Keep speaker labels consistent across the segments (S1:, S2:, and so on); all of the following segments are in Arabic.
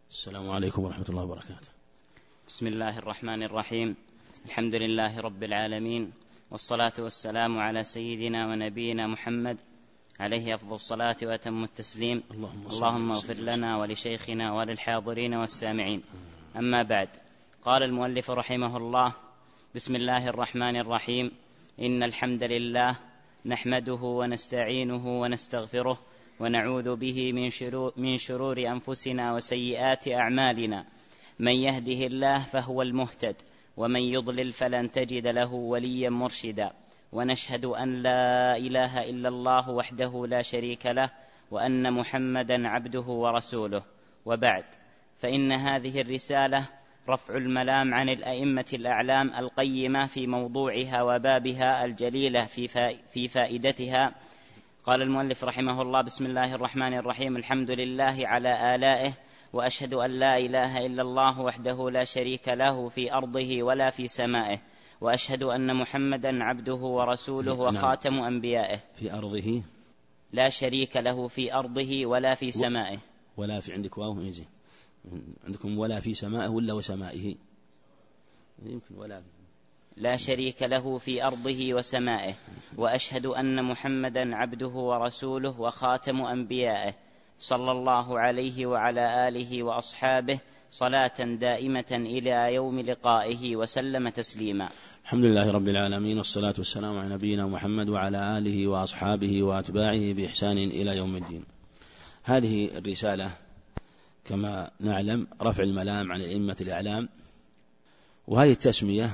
S1: السلام عليكم ورحمة الله وبركاته.
S2: بسم الله الرحمن الرحيم. الحمد لله رب العالمين، والصلاة والسلام على سيدنا ونبينا محمد عليه أفضل الصلاة وأتم التسليم. اللهم اغفر لنا ولشيخنا وللحاضرين والسامعين. أما بعد، قال المؤلف رحمه الله: بسم الله الرحمن الرحيم. إن الحمد لله نحمده ونستعينه ونستغفره ونعوذ به من شرور أنفسنا وسيئات أعمالنا. من يهده الله فهو المهتد، ومن يضلل فلن تجد له وليا مرشدا. ونشهد أن لا إله إلا الله وحده لا شريك له، وأن محمدا عبده ورسوله. وبعد، فإن هذه الرسالة رفع الملام عن الأئمة الأعلام القيمة في موضوعها وبابها الجليلة في فائدتها. قال المؤلف رحمه الله: بسم الله الرحمن الرحيم. الحمد لله على آلائه، وأشهد أن لا إله إلا الله وحده لا شريك له في أرضه ولا في سمائه، وأشهد أن محمدا عبده ورسوله وخاتم أنبيائه.
S1: في أرضه
S2: لا شريك له في أرضه ولا في سمائه.
S1: ولا في عندك واو يجي عندكم ولا في سمائه ولا وسمائه يمكن ولا.
S2: لا شريك له في أرضه وسمائه، وأشهد أن محمدا عبده ورسوله وخاتم أنبيائه، صلى الله عليه وعلى آله وأصحابه صلاة دائمة إلى يوم لقائه وسلم تسليما.
S1: الحمد لله رب العالمين، والصلاة والسلام على نبينا محمد وعلى آله وأصحابه وأتباعه بإحسان إلى يوم الدين. هذه الرسالة كما نعلم رفع الملام عن الأئمة الأعلام، وهذه التسمية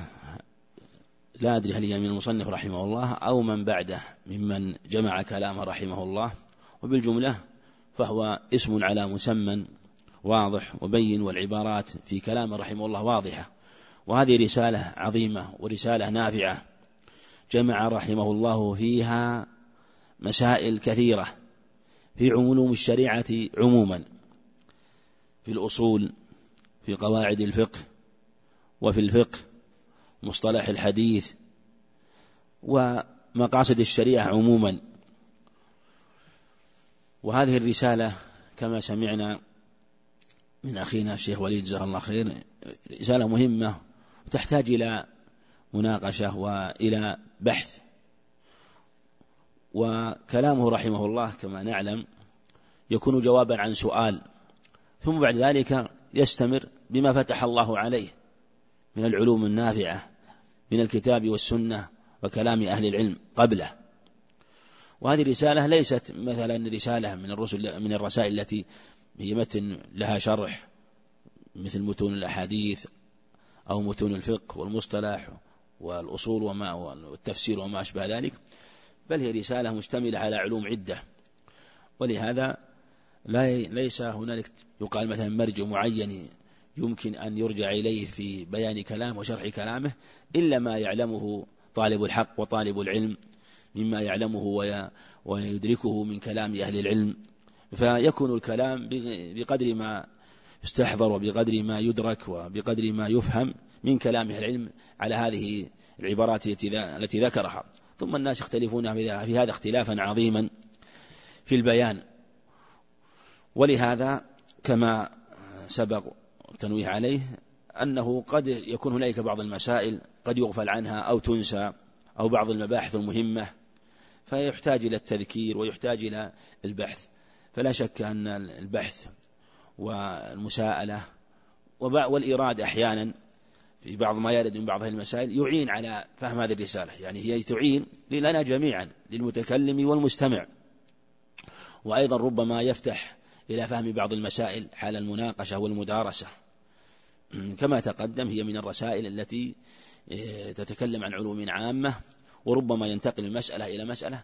S1: لا أدري هل هي من المصنف رحمه الله أو من بعده ممن جمع كلامه رحمه الله، وبالجملة فهو اسم على مسمى واضح وبين، والعبارات في كلامه رحمه الله واضحة. وهذه رسالة عظيمة ورسالة نافعة، جمع رحمه الله فيها مسائل كثيرة في علوم الشريعة عموما، في الأصول، في قواعد الفقه، وفي الفقه، مصطلح الحديث، ومقاصد الشريعة عموما. وهذه الرسالة كما سمعنا من أخينا الشيخ وليد جزاه الله خير رسالة مهمة وتحتاج إلى مناقشة وإلى بحث. وكلامه رحمه الله كما نعلم يكون جوابا عن سؤال، ثم بعد ذلك يستمر بما فتح الله عليه من العلوم النافعة من الكتاب والسنة وكلام أهل العلم قبله. وهذه الرسالة ليست مثلا رسالة من الرسائل التي هي متن لها شرح مثل متون الأحاديث أو متون الفقه والمصطلح والأصول والتفسير وما أشبه ذلك، بل هي رسالة مشتملة على علوم عدة. ولهذا ليس هنالك يقال مثلا مرجع معين يمكن أن يرجع إليه في بيان كلام وشرح كلامه إلا ما يعلمه طالب الحق وطالب العلم مما يعلمه ويدركه من كلام أهل العلم. فيكون الكلام بقدر ما يستحضر وبقدر ما يدرك وبقدر ما يفهم من كلام أهل العلم على هذه العبارات التي ذكرها. ثم الناس يختلفون في هذا اختلافا عظيما في البيان. ولهذا كما سبق التنويه عليه أنه قد يكون هناك بعض المسائل قد يغفل عنها أو تنسى، أو بعض المباحث المهمة فيحتاج إلى التذكير ويحتاج إلى البحث. فلا شك أن البحث والمساءلة والإرادة أحيانا في بعض ما يرد من بعض هذه المسائل يعين على فهم هذه الرسالة، يعني هي تعين لنا جميعا للمتكلم والمستمع، وأيضا ربما يفتح إلى فهم بعض المسائل حال المناقشة والمدارسة. كما تقدم هي من الرسائل التي تتكلم عن علوم عامة، وربما ينتقل من مسألة إلى مسألة،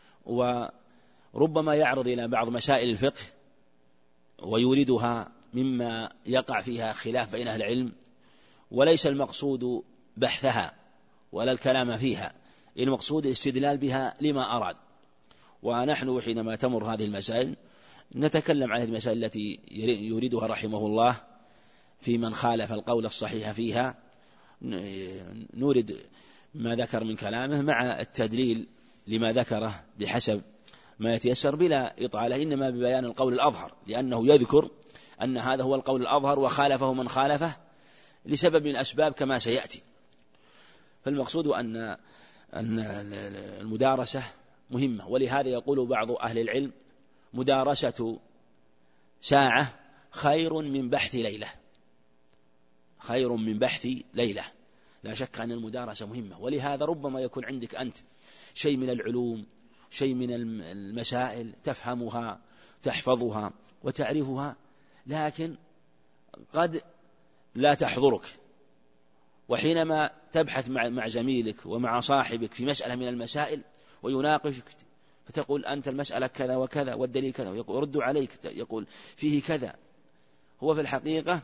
S1: وربما يعرض إلى بعض مسائل الفقه ويوردها مما يقع فيها خلاف بين أهل العلم، وليس المقصود بحثها ولا الكلام فيها، المقصود الاستدلال بها لما أراد. ونحن حينما تمر هذه المسائل نتكلم عن هذه المسائل التي يريدها رحمه الله في من خالف القول الصحيح فيها، نورد ما ذكر من كلامه مع التدليل لما ذكره بحسب ما يتيسر بلا إطالة، إنما ببيان القول الأظهر، لأنه يذكر أن هذا هو القول الأظهر وخالفه من خالفه لسبب من الأسباب كما سيأتي. فالمقصود أن المدارسة مهمة، ولهذا يقول بعض أهل العلم مدارسة ساعة خير من بحث ليلة، خير من بحث ليلة. لا شك أن المدارسة مهمة، ولهذا ربما يكون عندك أنت شيء من العلوم، شيء من المسائل تفهمها تحفظها وتعرفها، لكن قد لا تحضرك، وحينما تبحث مع زميلك ومع صاحبك في مسألة من المسائل ويناقشك فتقول أنت المسألة كذا وكذا والدليل كذا، ويرد عليك يقول فيه كذا، هو في الحقيقة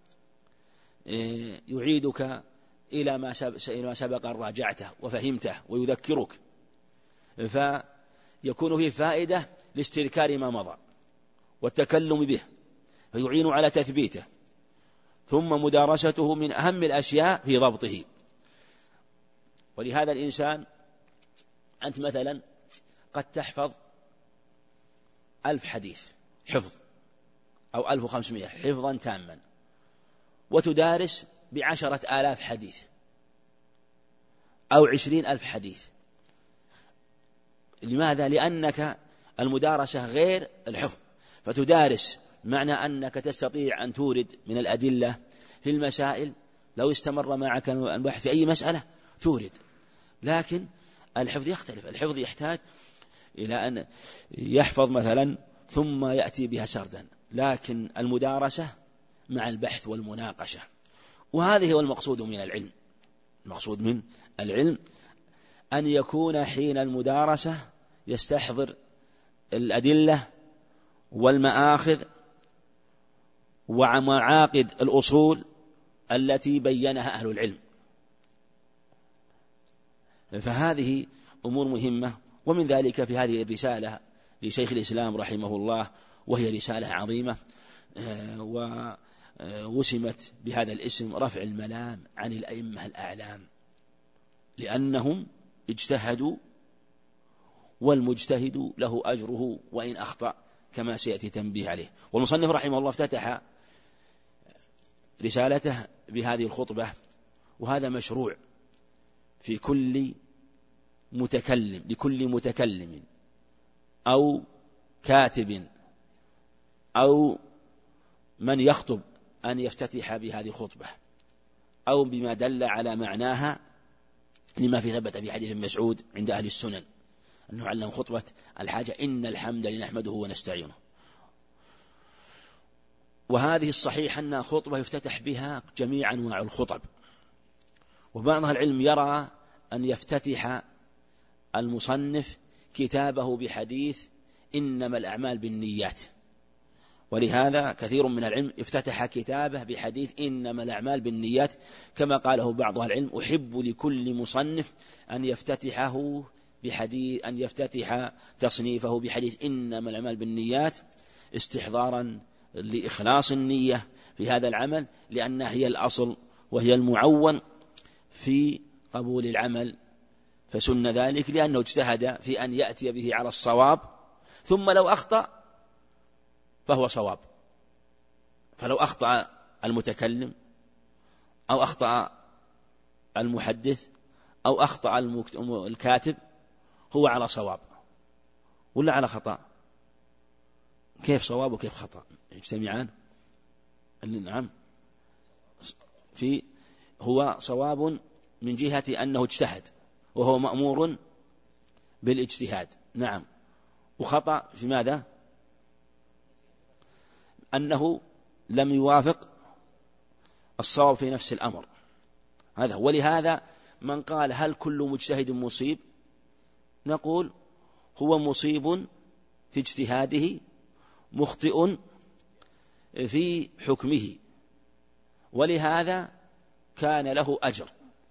S1: يعيدك إلى ما سبق أن راجعته وفهمته ويذكرك، فيكون فيه فائدة لاستذكار ما مضى والتكلم به، فيعين على تثبيته. ثم مدارسته من أهم الأشياء في ضبطه. ولهذا الإنسان أنت مثلا قد تحفظ 1000 حديث حفظ أو 1500 حفظا تاما، وتدارس ب10,000 حديث أو 20,000 حديث. لماذا؟ لأنك المدارسة غير الحفظ، فتدارس معنى أنك تستطيع أن تورد من الأدلة في المسائل، لو استمر معك البحث في أي مسألة تورد، لكن الحفظ يختلف. الحفظ يحتاج إلى أن يحفظ مثلا ثم يأتي بها سردا، لكن المدارسة مع البحث والمناقشة. وهذه هو المقصود من العلم. المقصود من العلم أن يكون حين المدارسة يستحضر الأدلة والمآخذ ومعاقد الأصول التي بينها أهل العلم. فهذه أمور مهمة. ومن ذلك في هذه الرسالة لشيخ الإسلام رحمه الله، وهي رسالة عظيمة ووسمت بهذا الاسم رفع الملام عن الأئمة الأعلام، لأنهم اجتهدوا، والمجتهد له أجره وإن أخطأ كما سيأتي تنبيه عليه. والمصنف رحمه الله افتتح رسالته بهذه الخطبة، وهذا مشروع في كل متكلم، لكل متكلم أو كاتب أو من يخطب أن يفتتح بهذه الخطبة أو بما دل على معناها، لما في ثبت في حديث مسعود عند أهل السنن أنه علم خطبة الحاجة إن الحمد لله نحمده ونستعينه. وهذه الصحيح أنها خطبة يفتتح بها جميع أنواع الخطب. وبعض العلم يرى أن يفتتح المصنف كتابه بحديث إنما الأعمال بالنيات، ولهذا كثير من العلم افتتح كتابه بحديث إنما الأعمال بالنيات، كما قاله بعض العلم أحب لكل مصنف أن يفتتح تصنيفه بحديث إنما الأعمال بالنيات استحضارا لإخلاص النية في هذا العمل، لأنها هي الأصل وهي المعون في قبول العمل. فسن ذلك لأنه اجتهد في أن يأتي به على الصواب، ثم لو أخطأ فهو صواب. فلو أخطأ المتكلم أو أخطأ المحدث أو أخطأ الكاتب هو على صواب ولا على خطأ؟ كيف صواب وكيف خطأ يجتمعان؟ نعم، هو صواب من جهة أنه اجتهد وهو مأمور بالاجتهاد، نعم. وخطأ في ماذا؟ أنه لم يوافق الصواب في نفس الأمر. هذا. ولهذا من قال هل كل مجتهد مصيب؟ نقول هو مصيب في اجتهاده مخطئ في حكمه، ولهذا كان له أجر.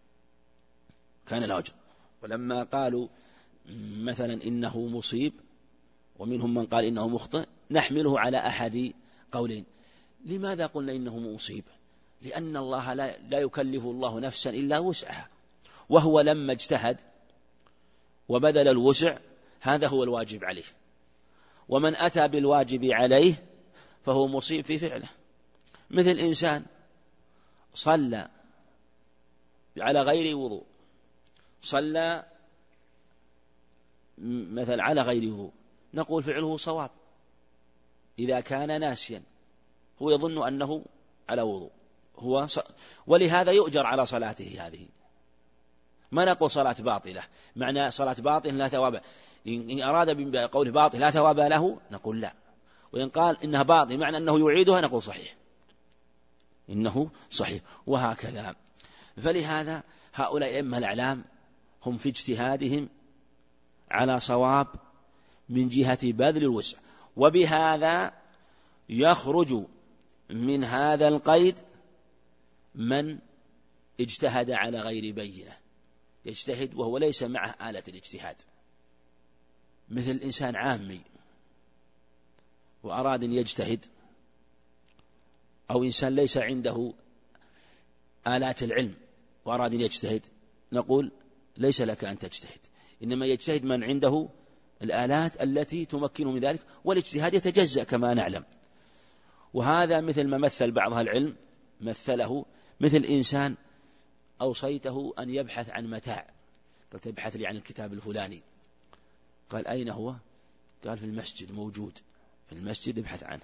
S1: ولما قالوا مثلا إنه مصيب ومنهم من قال إنه مخطئ نحمله على أحد قولين. لماذا قلنا إنه مصيب؟ لأن الله لا يكلف الله نفسا إلا وسعها، وهو لما اجتهد وبذل الوسع هذا هو الواجب عليه، ومن أتى بالواجب عليه فهو مصيب في فعله، مثل إنسان صلى على غير وضوء، صلى مثل على غير وضوء، نقول فعله صواب إذا كان ناسيا، هو يظن أنه على وضوء ولهذا يؤجر على صلاته هذه. ما نقول صلاة باطلة، معنى صلاة باطل لا ثواب، إن أراد بقوله باطل لا ثواب له نقول لا، وإن قال إنها باطل معنى أنه يعيدها نقول صحيح، إنه صحيح، وهكذا. فلهذا هؤلاء الأئمة الأعلام هم في اجتهادهم على صواب من جهة بذل الوسع، وبهذا يخرج من هذا القيد من اجتهد على غير بينة، يجتهد وهو ليس معه آلة الاجتهاد، مثل إنسان عامي وأراد أن يجتهد، أو إنسان ليس عنده آلات العلم وأراد أن يجتهد، نقول ليس لك أن تجتهد، إنما يجتهد من عنده الآلات التي تمكنه من ذلك، والاجتهاد يتجزأ كما نعلم. وهذا مثل ما مثل بعض أهل العلم، مثله مثل إنسان أوصيته أن يبحث عن متاع، قلت ابحث لي عن الكتاب الفلاني، قال أين هو؟ قال في المسجد، موجود في المسجد ابحث عنه،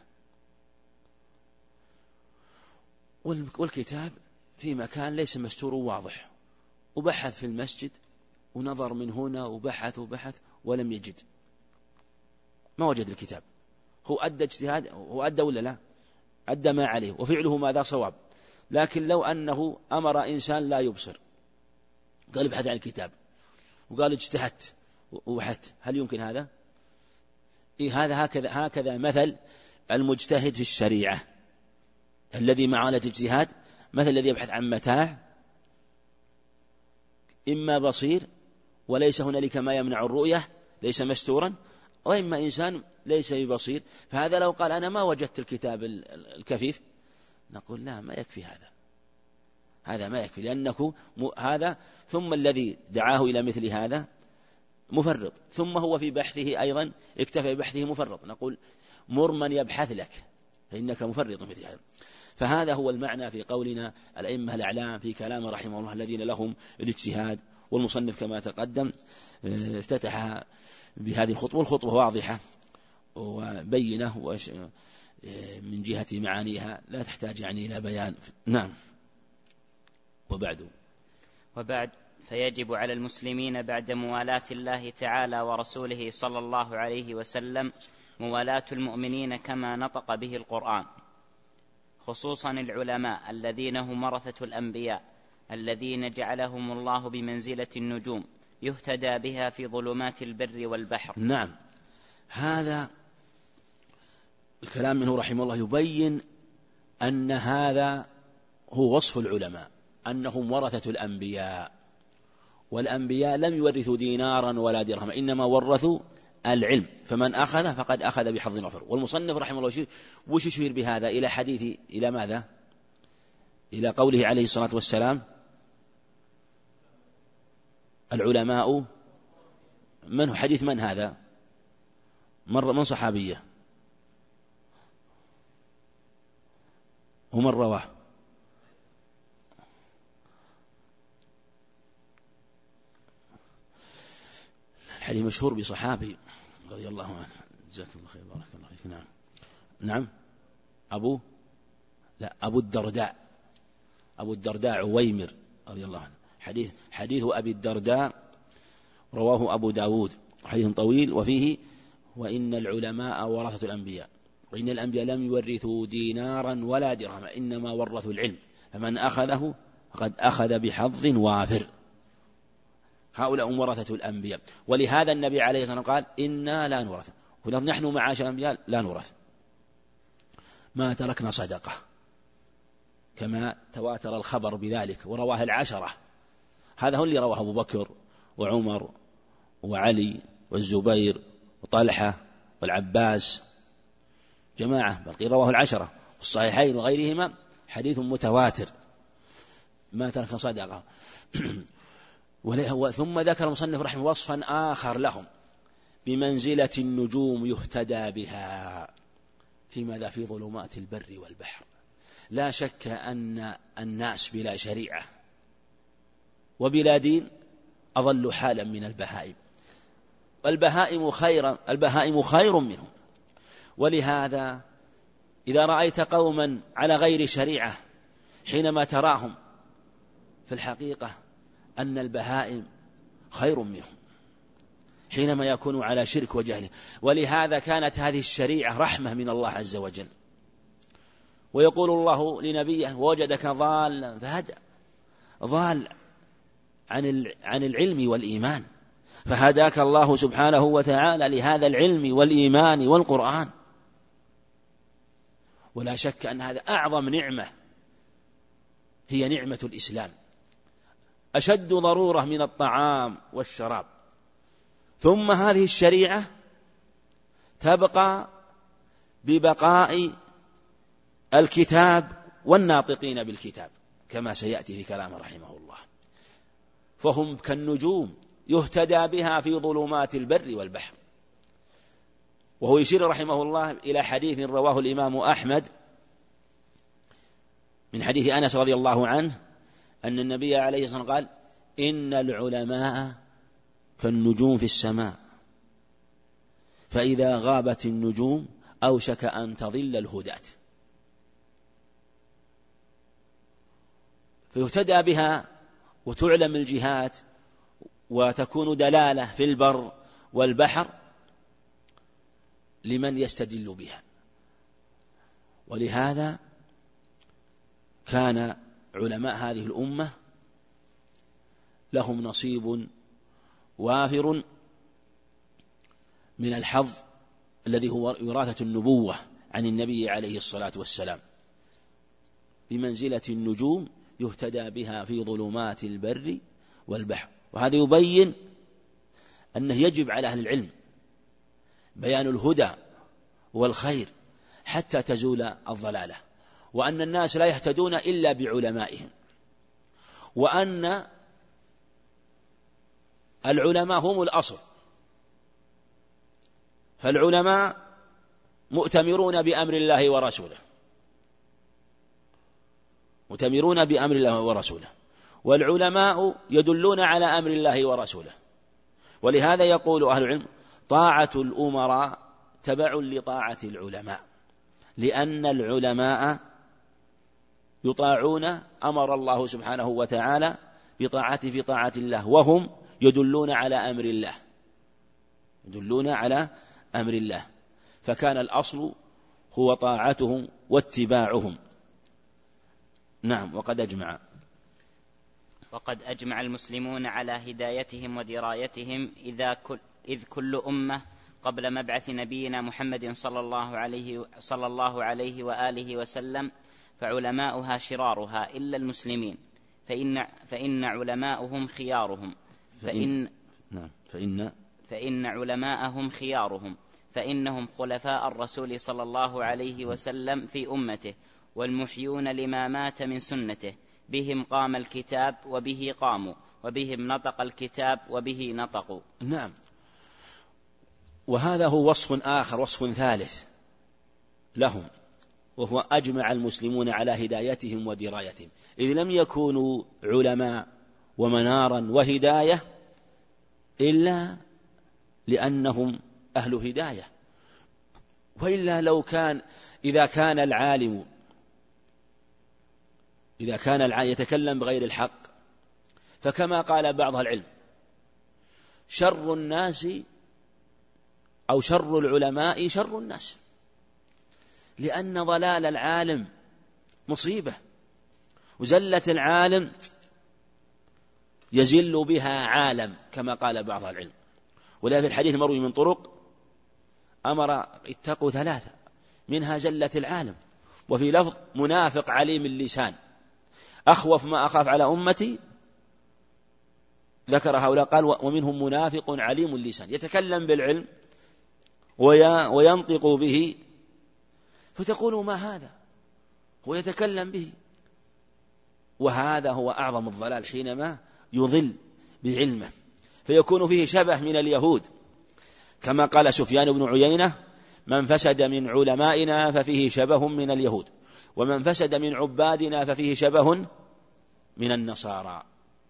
S1: والكتاب في مكان ليس مستور واضح، وبحث في المسجد ونظر من هنا وبحث ولم يجد، ما وجد الكتاب. هو أدى اجتهاد، هو أدى ولا لا؟ أدى ما عليه، وفعله ماذا؟ صواب. لكن لو أنه أمر إنسان لا يبصر، قال ابحث عن الكتاب، وقال اجتهدت وبحثت، هل يمكن هذا؟ هذا هكذا مثل المجتهد في الشريعة الذي مع آلة اجتهاد، مثل الذي يبحث عن متاع إما بصير وليس هنالك ما يمنع الرؤية، ليس مستورا، وإما إنسان ليس ببصير، فهذا لو قال أنا ما وجدت الكتاب الكفيف، نقول لا، ما يكفي هذا ما يكفي، لأنه هذا ثم الذي دعاه إلى مثل هذا مفرط، ثم هو في بحثه أيضا اكتفى ببحثه مفرط، نقول مر من يبحث لك فإنك مفرط مثل هذا. فهذا هو المعنى في قولنا الأئمة الأعلام في كلام رحمه الله الذين لهم الاجتهاد. والمصنف كما تقدم افتتح بهذه الخطوة، والخطوة واضحة وبينة من جهة معانيها لا تحتاج يعني إلى بيان. نعم.
S2: وبعد فيجب على المسلمين بعد موالاة الله تعالى ورسوله صلى الله عليه وسلم موالاة المؤمنين كما نطق به القرآن، خصوصا العلماء الذين هم ورثة الأنبياء الذين جعلهم الله بمنزلة النجوم يهتدى بها في ظلمات البر والبحر.
S1: نعم، هذا الكلام منه رحمه الله يبين أن هذا هو وصف العلماء، أنهم ورثة الأنبياء، والأنبياء لم يورثوا دينارا ولا درهما، إنما ورثوا العلم، فمن أخذ فقد أخذ بحظ وفر. والمصنف رحمه الله وش يشير بهذا؟ إلى حديث، إلى ماذا؟ إلى قوله عليه الصلاة والسلام العلماء من هو؟ حديث من هذا؟ من صحابية ومن رواه؟ الحديث مشهور بصحابي رضي الله عنه، جزاك الله خير، بارك الله فيك. نعم نعم، أبو الدرداء عويمر رضي الله عنه. حديث أبي الدرداء رواه أبو داود، حديث طويل، وفيه وإن العلماء ورثة الأنبياء، وإن الأنبياء لم يورثوا دينارا ولا درهما إنما ورثوا العلم، فمن أخذه فقد أخذ بحظ وافر. هؤلاء ورثة الأنبياء، ولهذا النبي عليه الصلاة والسلام قال إنا لا نورث، ونحن معاشر الأنبياء لا نورث، ما تركنا صدقة، كما تواتر الخبر بذلك ورواه العشرة. هذا هو اللي رواه أبو بكر وعمر وعلي والزبير وطلحة والعباس، جماعة، بل رواه العشرة والصحيحين وغيرهما، حديث متواتر، ما تركنا صدقة. ثم ذكر المصنف رحمه وصفا آخر لهم بمنزلة النجوم يهتدى بها في ماذا؟ في ظلمات البر والبحر. لا شك أن الناس بلا شريعة وبلا دين أضل حالا من البهائم، البهائم خير منهم. ولهذا إذا رأيت قوما على غير شريعة حينما تراهم في الحقيقة أن البهائم خير منهم حينما يكونوا على شرك وجهل. ولهذا كانت هذه الشريعة رحمة من الله عز وجل. ويقول الله لنبيه: ووجدك ضالا فهدى، ضال عن العلم والإيمان، فهداك الله سبحانه وتعالى لهذا العلم والإيمان والقرآن. ولا شك أن هذا أعظم نعمة هي نعمة الإسلام، أشد ضرورة من الطعام والشراب. ثم هذه الشريعة تبقى ببقاء الكتاب والناطقين بالكتاب كما سيأتي في كلام رحمه الله، فهم كالنجوم يهتدى بها في ظلمات البر والبحر. وهو يشير رحمه الله إلى حديث رواه الإمام أحمد من حديث أنس رضي الله عنه أن النبي عليه الصلاة والسلام قال: إن العلماء كالنجوم في السماء، فإذا غابت النجوم أوشك أن تضل الهداة. فيهتدى بها وتعلم الجهات وتكون دلالة في البر والبحر لمن يستدل بها. ولهذا كان علماء هذه الأمة لهم نصيب وافر من الحظ الذي هو وراثة النبوة عن النبي عليه الصلاة والسلام، بمنزلة النجوم يهتدى بها في ظلمات البر والبحر. وهذا يبين أنه يجب على أهل العلم بيان الهدى والخير حتى تزول الضلالة، وأن الناس لا يهتدون إلا بعلمائهم، وأن العلماء هم الأصل، فالعلماء مؤتمرون بأمر الله ورسوله، مؤتمرون بأمر الله ورسوله، والعلماء يدلون على أمر الله ورسوله. ولهذا يقول أهل العلم: طاعة الأمراء تبع لطاعة العلماء، لأن العلماء يطاعون أمر الله سبحانه وتعالى بطاعته في طاعة الله، وهم يدلون على أمر الله، يدلون على أمر الله، فكان الأصل هو طاعتهم واتباعهم. نعم.
S2: وقد أجمع المسلمون على هدايتهم ودرايتهم إذ كل أمة قبل مبعث نبينا محمد صلى الله عليه وآله وسلم فعلماؤها شرارها إلا المسلمين، فإن علماءهم خيارهم فإن علماءهم خيارهم، فإنهم خلفاء الرسول صلى الله عليه وسلم في أمته، والمحيون لما مات من سنته، بهم قام الكتاب وبه قاموا، وبهم نطق الكتاب وبه نطقوا.
S1: نعم. وهذا هو وصف آخر، وصف ثالث لهم، وهو أجمع المسلمون على هدايتهم ودرايتهم، إذ لم يكونوا علماء ومنارا وهداية إلا لأنهم أهل هداية. وإلا إذا كان العالم يتكلم بغير الحق، فكما قال بعض العلم: شر الناس أو شر العلماء شر الناس، لأن ضلال العالم مصيبة، وزلة العالم يزل بها عالم كما قال بعض العلم. ولهذا الحديث مروي من طرق أمر اتقوا 3، منها زلة العالم، وفي لفظ منافق عليم اللسان، أخوف ما أخاف على أمتي، ذكر هؤلاء قال: ومنهم منافق عليم اللسان، يتكلم بالعلم وينطق به، فتقول ما هذا، هو يتكلم به. وهذا هو أعظم الضلال حينما يضل بعلمه، فيكون فيه شبه من اليهود، كما قال سفيان بن عيينة: من فسد من علمائنا ففيه شبه من اليهود. ومن فسد من عبادنا ففيه شبه من النصارى.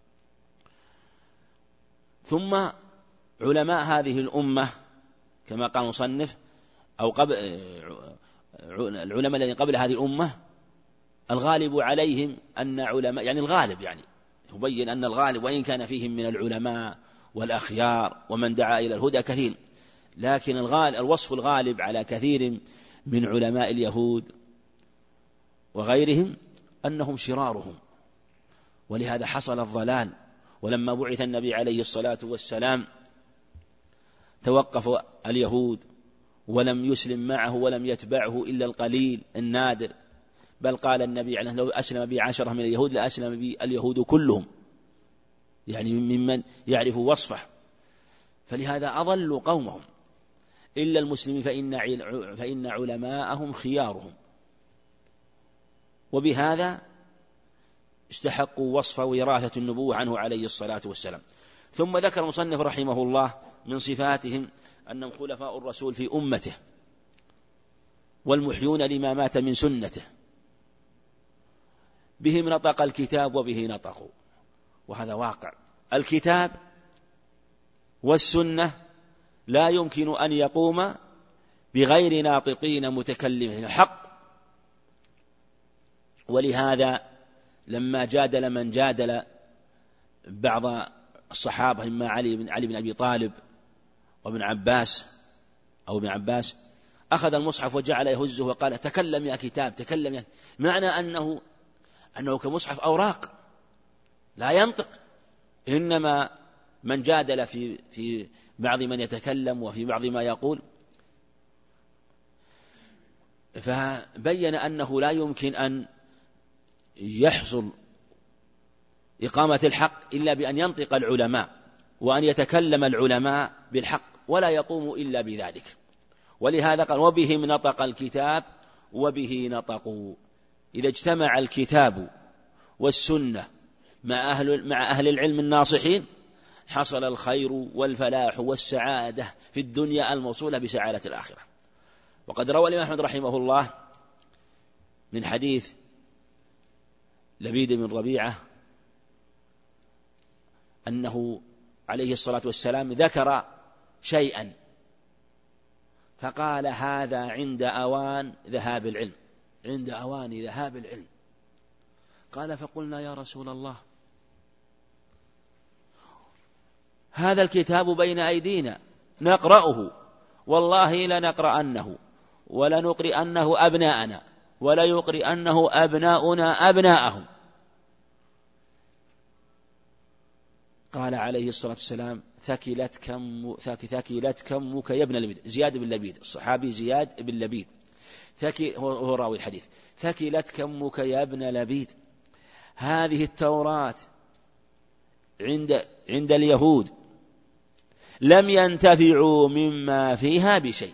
S1: ثم علماء هذه الأمة كما قال المصنف أو قبل العلماء الذين قبل هذه الأمة الغالب عليهم أن علماء، يعني الغالب، يعني يبين أن الغالب وإن كان فيهم من العلماء والأخيار ومن دعا إلى الهدى كثير، لكن الوصف الغالب على كثير من علماء اليهود وغيرهم أنهم شرارهم، ولهذا حصل الضلال. ولما بعث النبي عليه الصلاة والسلام توقف اليهود ولم يسلم معه ولم يتبعه إلا القليل النادر، بل قال النبي عليه لو أسلم بي 10 من اليهود لأسلم بي اليهود كلهم، يعني ممن يعرف وصفه. فلهذا أضلوا قومهم إلا المسلمين فإن علماءهم خيارهم، وبهذا استحقوا وصف وراثة النبوة عنه عليه الصلاة والسلام. ثم ذكر المصنف رحمه الله من صفاتهم أنهم خلفاء الرسول في أمته والمحيون لما مات من سنته، بهم نطق الكتاب وبه نطقوا، وهذا واقع. الكتاب والسنة لا يمكن أن يقوم بغير ناطقين متكلمين حق. ولهذا لما جادل من جادل بعض الصحابة إما علي بن أبي طالب وابن عباس أو ابن عباس، أخذ المصحف وجعل يهزه وقال تكلم يا كتاب تكلم يا، معنى أنه كمصحف أوراق لا ينطق. إنما من جادل في بعض من يتكلم وفي بعض ما يقول، فبين أنه لا يمكن أن يحصل إقامة الحق إلا بأن ينطق العلماء وأن يتكلم العلماء بالحق، ولا يقوم إلا بذلك. ولهذا قال وبهم نطق الكتاب وبه نطقوا. إذا اجتمع الكتاب والسنة مع أهل العلم الناصحين حصل الخير والفلاح والسعادة في الدنيا الموصولة بسعادة الآخرة. وقد روى الإمام أحمد رحمه الله من حديث لبيد بن ربيعة أنه عليه الصلاة والسلام ذكر شيئا فقال هذا عند أوان ذهاب العلم، عند أوان ذهاب العلم. قال فقلنا يا رسول الله هذا الكتاب بين أيدينا نقرأه والله لنقرأنه ولنقرأنه أبناءنا ولا يقرأنه أبناؤنا أبناءهم. قال عليه الصلاة والسلام ثكلت كمك يا ابن لبيد. زياد بن لبيد الصحابي زياد بن لبيد هو راوي الحديث. ثكلت كمك يا ابن لبيد. هذه التوراة عند اليهود لم ينتفعوا مما فيها بشيء.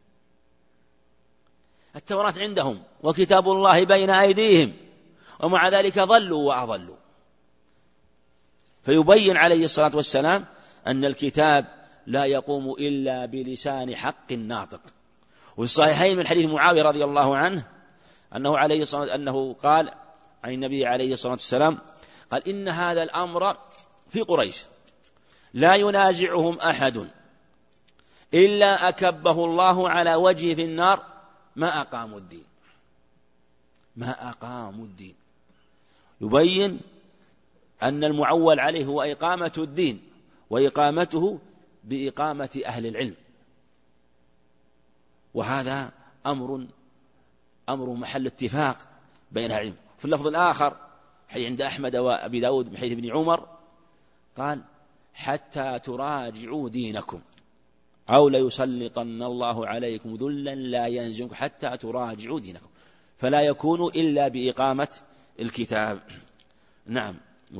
S1: التوراة عندهم وكتاب الله بين أيديهم ومع ذلك ضلوا وأضلوا. فيبين عليه الصلاة والسلام أن الكتاب لا يقوم إلا بلسان حق ناطق. وفي الصحيحين من حديث معاوية رضي الله عنه أنه قال عن النبي عليه الصلاة والسلام قال إن هذا الأمر في قريش لا ينازعهم أحد إلا أكبه الله على وجهه في النار ما أقاموا الدين. يبين أن المعول عليه هو إقامة الدين وإقامته بإقامة أهل العلم، وهذا أمر محل اتفاق بين أهل العلم. في اللفظ الآخر عند أحمد وأبي داود من حديث ابن عمر قال حتى تراجعوا دينكم أو ليسلطن الله عليكم ذلا لا ينزعكم حتى تراجعوا دينكم. فلا يكون إلا بإقامة الكتاب. نعم.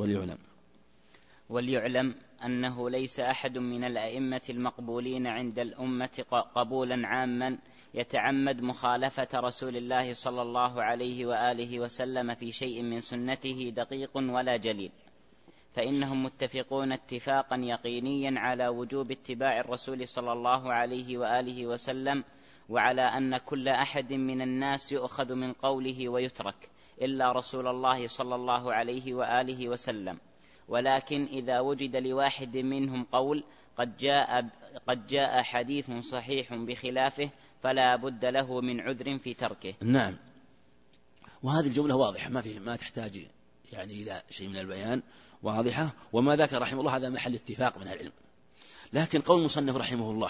S2: وليعلم أنه ليس أحد من الأئمة المقبولين عند الأمة قبولا عاما يتعمد مخالفة رسول الله صلى الله عليه وآله وسلم في شيء من سنته دقيق ولا جليل، فإنهم متفقون اتفاقا يقينيا على وجوب اتباع الرسول صلى الله عليه وآله وسلم وعلى أن كل أحد من الناس يؤخذ من قوله ويترك إلا رسول الله صلى الله عليه وآله وسلم، ولكن إذا وجد لواحد منهم قول قد جاء حديث صحيح بخلافه فلا بد له من عذر في تركه.
S1: نعم، وهذه الجملة واضحة ما تحتاج يعني إلى شيء من البيان، واضحة. وما ذكر رحمه الله هذا محل اتفاق من العلم. لكن قول المصنف رحمه الله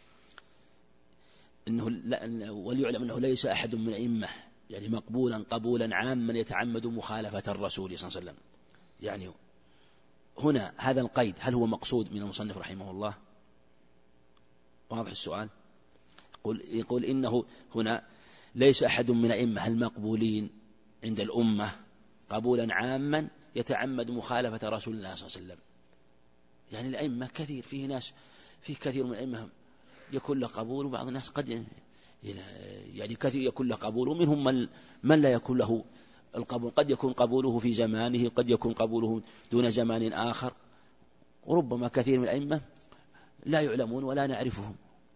S1: وليعلم أنه ليس أحد من الأئمة يعني مقبولا قبولا عاما يتعمد مخالفة الرسول صلى الله عليه وسلم، يعني هنا هذا القيد هل هو مقصود من المصنف رحمه الله؟ واضح السؤال. يقول إنه هنا ليس أحد من الأئمة المقبولين عند الأمة قبولا عاما يتعمد مخالفة رسول الله صلى الله عليه وسلم. يعني الأئمة كثير، فيه ناس في كثير من الأئمة يكون له قبول، وبعض الناس قد يعني كثير يكون له قبول، ومنهم من لا يكون له القبول، قد يكون قبوله في زمانه، قد يكون قبوله دون زمان آخر، وربما كثير من الأئمة لا يعلمون ولا نعرفهم.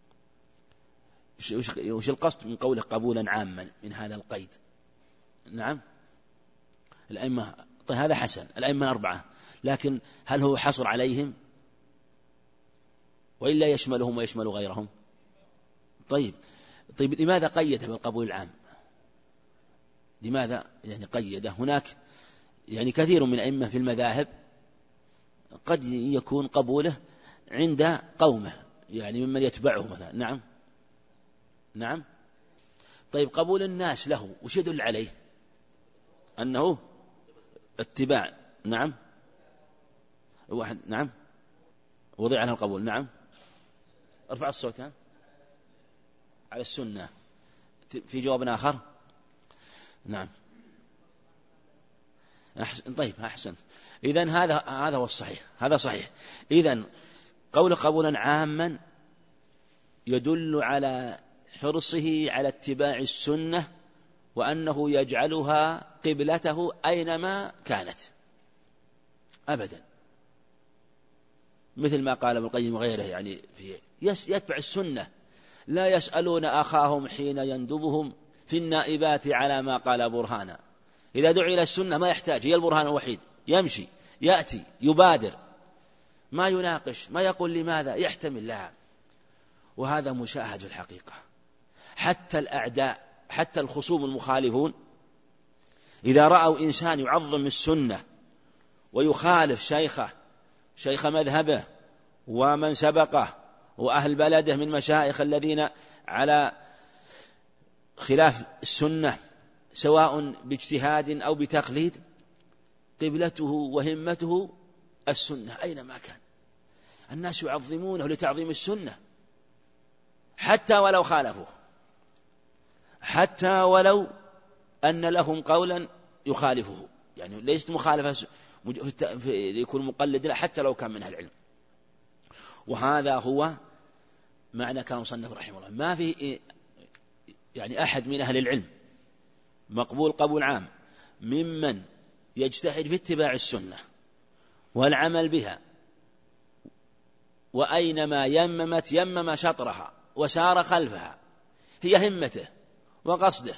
S1: وش القصد من قوله قبولا عاما من هذا القيد؟ نعم الأئمة، طيب هذا حسن، الأئمة 4، لكن هل هو حصر عليهم وإلا يشملهم ويشمل غيرهم؟ طيب لماذا قيده بالقبول العام؟ لماذا يعني قيده؟ هناك يعني كثير من الأئمة في المذاهب قد يكون قبوله عند قومه، يعني ممن يتبعه مثلا. نعم طيب قبول الناس له وش يدل عليه؟ أنه اتباع. نعم واحد. نعم وضع عنه القبول. نعم ارفع الصوت على السنة. في جواب آخر؟ نعم طيب أحسن. إذن هذا هو الصحيح، هذا صحيح. إذن قول قبولا عاما يدل على حرصه على اتباع السنة، وأنه يجعلها قبلته أينما كانت أبدا، مثل ما قال ابن القيم وغيره، يعني يتبع السنة، لا يسألون أخاهم حين يندبهم في النائبات على ما قال برهانا. إذا دعي إلى السنة ما يحتاج، هي البرهان الوحيد، يمشي يأتي يبادر، ما يناقش، ما يقول لماذا، يحتمل لها. وهذا مشاهد الحقيقة. حتى الأعداء، حتى الخصوم المخالفون، إذا رأوا إنسان يعظم السنة ويخالف شيخ مذهبه ومن سبقه وأهل بلده من مشايخ الذين على خلاف السنة سواء باجتهاد أو بتقليد، قبلته وهمته السنة أينما كان. الناس يعظمونه لتعظيم السنة حتى ولو خالفوه، حتى ولو أن لهم قولا يخالفه، يعني ليست مخالفة يكون مقلد، حتى لو كان من أهل العلم. وهذا هو معنى كلام المصنف رحمه الله. ما في يعني أحد من أهل العلم مقبول قبول عام ممن يجتهد في اتباع السنة والعمل بها، وأينما يمم شطرها وسار خلفها، هي همته وقصده،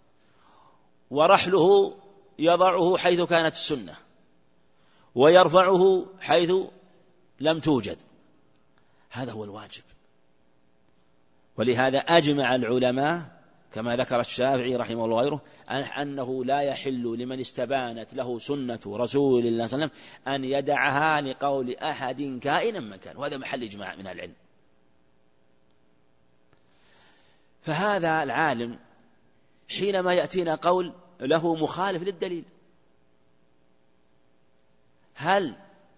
S1: ورحله يضعه حيث كانت السنة ويرفعه حيث لم توجد. هذا هو الواجب. ولهذا أجمع العلماء كما ذكر الشافعي رحمه الله وغيره أنه لا يحل لمن استبانت له سنة رسول الله صلى الله عليه وسلم أن يدعها لقول أحد كائنا من كان، وهذا محل إجماع من العلم. فهذا العالم حينما يأتينا قول له مخالف للدليل، هل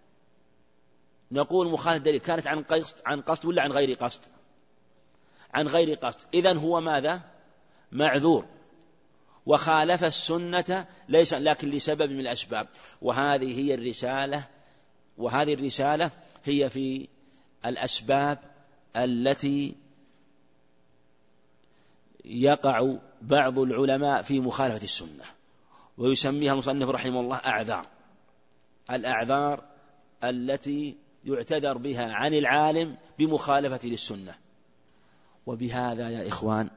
S1: نقول مخالف الدليل كانت عن قصد ولا عن غير قصد؟ عن غير قصد. إذن هو ماذا؟ معذور، وخالف السنة ليس لكن لسبب من الأسباب. وهذه هي الرسالة، وهذه الرسالة هي في الأسباب التي يقع بعض العلماء في مخالفة السنة، ويسميها المصنف رحمه الله أعذار. الأعذار التي يعتذر بها عن العالم بمخالفة للسنة. وبهذا يا إخوان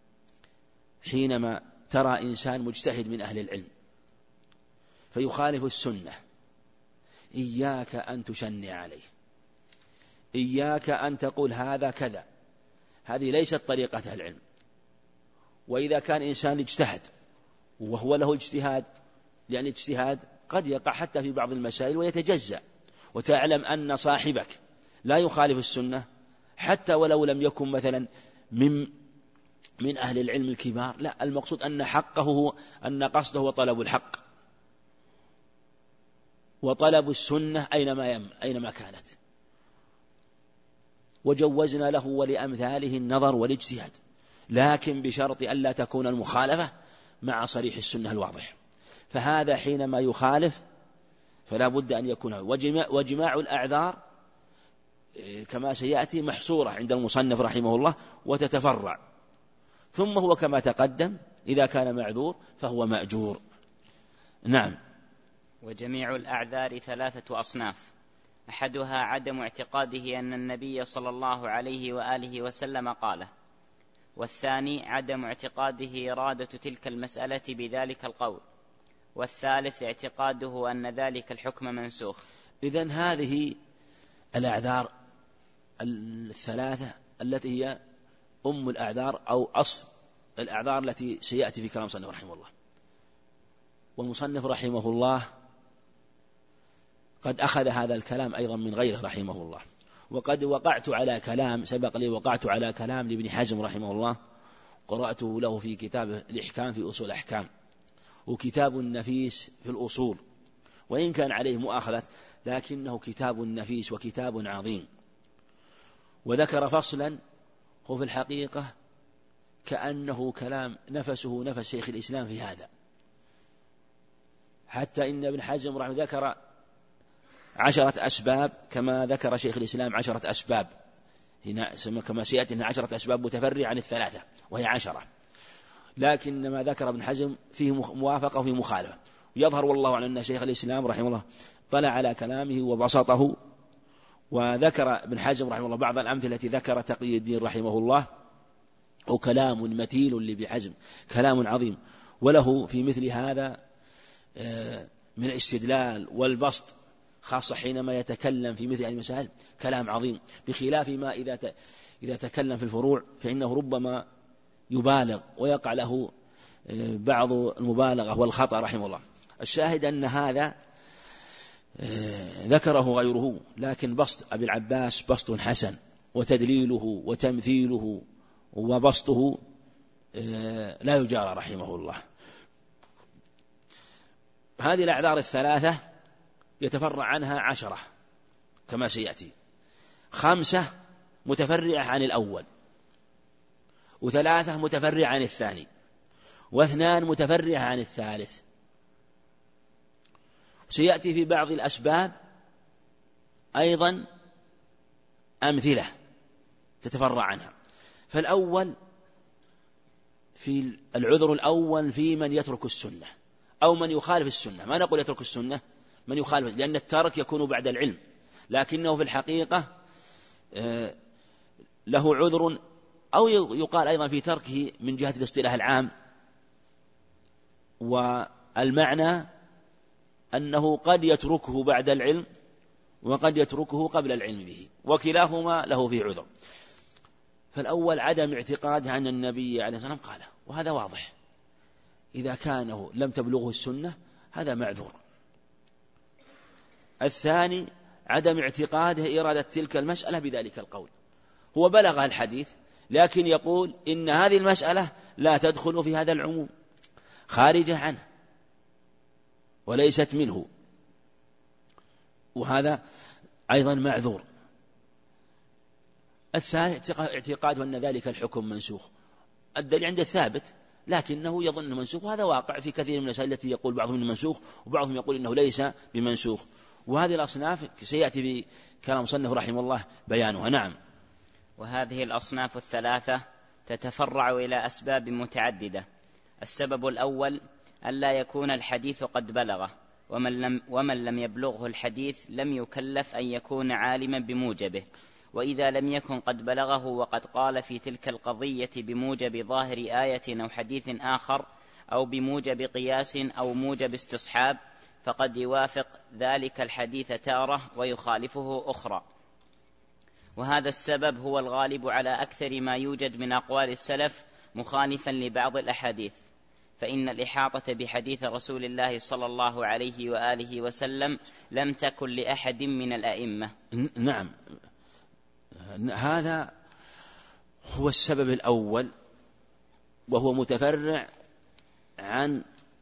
S1: حينما ترى إنسان مجتهد من أهل العلم فيخالف السنة إياك أن تشنع عليه، إياك أن تقول هذا كذا، هذه ليست طريقة أهل العلم. وإذا كان إنسان اجتهد وهو له اجتهاد، لأن الاجتهاد قد يقع حتى في بعض المسائل ويتجزأ، وتعلم أن صاحبك لا يخالف السنة حتى ولو لم يكن مثلا من أهل العلم الكبار، لا، المقصود أن حقه هو أن قصده هو طلب الحق وطلب السنة أينما كانت، وجوزنا له ولأمثاله النظر والاجتهاد، لكن بشرط ألا تكون المخالفة مع صريح السنة الواضح. فهذا حينما يخالف فلا بد أن يكون وجماع الأعذار كما سيأتي محصورة عند المصنف رحمه الله وتتفرع، ثم هو كما تقدم إذا كان معذور فهو مأجور. نعم.
S2: وجميع الأعذار 3 أصناف: أحدها عدم اعتقاده أن النبي صلى الله عليه وآله وسلم قاله، والثاني عدم اعتقاده إرادة تلك المسألة بذلك القول، والثالث اعتقاده أن ذلك الحكم منسوخ.
S1: إذن هذه الأعذار 3 التي هي أم الأعذار أو أصل الأعذار التي سيأتي في كلام المصنف رحمه الله. والمصنف رحمه الله قد أخذ هذا الكلام أيضا من غيره رحمه الله، وقد وقعت على كلام سبق لي، وقعت على كلام لابن حزم رحمه الله، قرأته له في كتاب الإحكام في أصول الأحكام، وكتاب النفيس في الأصول، وإن كان عليه مؤاخذة لكنه كتاب نفيس وكتاب عظيم. وذكر فصلا هو في الحقيقة كأنه كلام نفسه نفس شيخ الإسلام في هذا، حتى إن ابن حزم رحمه ذكر 10 أسباب كما ذكر شيخ الإسلام 10 أسباب، هنا كما سيأتي إن 10 أسباب متفرعة عن 3 وهي 10، لكن ما ذكر ابن حزم فيه موافقة وفيه مخالفة. ويظهر والله أعلم أن شيخ الإسلام رحمه الله طلع على كلامه وبسطه، وذكر ابن حزم رحمه الله بعض الأمثلة التي ذكر تقي الدين رحمه الله، وكلام متين لابن حزم، كلام عظيم، وله في مثل هذا من الاستدلال والبسط، خاصة حينما يتكلم في مثل هذه المسائل كلام عظيم، بخلاف ما إذا تكلم في الفروع فإنه ربما يبالغ ويقع له بعض المبالغة والخطأ رحمه الله. الشاهد أن هذا ذكره غيره، لكن بسط أبي العباس بسط حسن، وتدليله وتمثيله وبسطه لا يجارى رحمه الله. هذه الأعذار 3 يتفرع عنها 10 كما سيأتي، 5 متفرعة عن الأول، و3 متفرعة عن الثاني، و2 متفرعة عن الثالث. سيأتي في بعض الأسباب أيضا أمثلة تتفرع عنها. فالأول في العذر الأول في من يترك السنة أو من يخالف السنة، ما نقول يترك السنة، من يخالف، لأن الترك يكون بعد العلم، لكنه في الحقيقة له عذر، أو يقال أيضا في تركه من جهة الاصطلاح العام، والمعنى أنه قد يتركه بعد العلم وقد يتركه قبل العلم به، وكلاهما له في عذر. فالأول عدم اعتقاده أن النبي عليه الصلاة والسلام قاله، وهذا واضح، إذا كانه لم تبلغه السنة هذا معذور. الثاني عدم اعتقاده إرادة تلك المسألة بذلك القول، هو بلغ الحديث لكن يقول إن هذه المسألة لا تدخل في هذا العموم، خارجة عنه وليست منه، وهذا أيضا معذور. الثالث اعتقاد أن ذلك الحكم منسوخ، الدليل عند الثابت لكنه يظن منسوخ، وهذا واقع في كثير من المسائل التي يقول بعضهم انه منسوخ وبعضهم يقول انه ليس بمنسوخ. وهذه الأصناف سيأتي في كلام مصنف رحمه الله بيانها. نعم.
S2: وهذه الأصناف 3 تتفرع إلى أسباب متعددة. السبب الأول ألا يكون الحديث قد بلغه، ومن لم يبلغه الحديث لم يكلف أن يكون عالما بموجبه. وإذا لم يكن قد بلغه وقد قال في تلك القضية بموجب ظاهر آية أو حديث آخر أو بموجب قياس أو موجب استصحاب فقد يوافق ذلك الحديث تارة ويخالفه أخرى. وهذا السبب هو الغالب على أكثر ما يوجد من أقوال السلف مخالفا لبعض الأحاديث، فإن الإحاطة بحديث رسول الله صلى الله عليه وآله وسلم لم تكن لأحد من الأئمة.
S1: نعم، هذا هو السبب الأول، وهو متفرع عن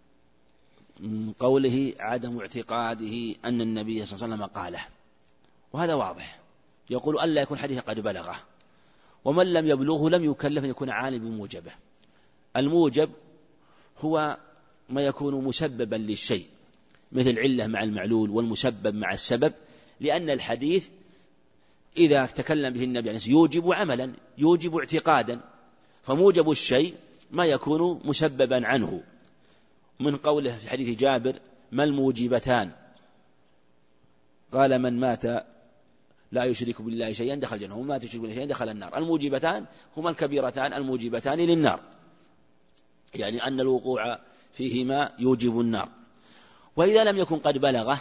S1: قوله عدم اعتقاده أن النبي صلى الله عليه وسلم قاله، وهذا واضح. يقول ألا يكون حديث قد بلغه، ومن لم يبلغه لم يكلف أن يكون عالم بموجبه. الموجب هو ما يكون مسببا للشيء، مثل العلة مع المعلول والمسبب مع السبب، لأن الحديث إذا تكلم به النبي عليه الصلاة والسلام يوجب عملا، يوجب اعتقادا، فموجب الشيء ما يكون مسببا عنه. من قوله في حديث جابر ما الموجبتان؟ قال من مات لا يشرك بالله شيئا دخل الجنة، ومن مات يشرك بالله شيئا دخل النار. الموجبتان هما الكبيرتان الموجبتان للنار، يعني أن الوقوع فيهما يوجب النار. وإذا لم يكن قد بلغه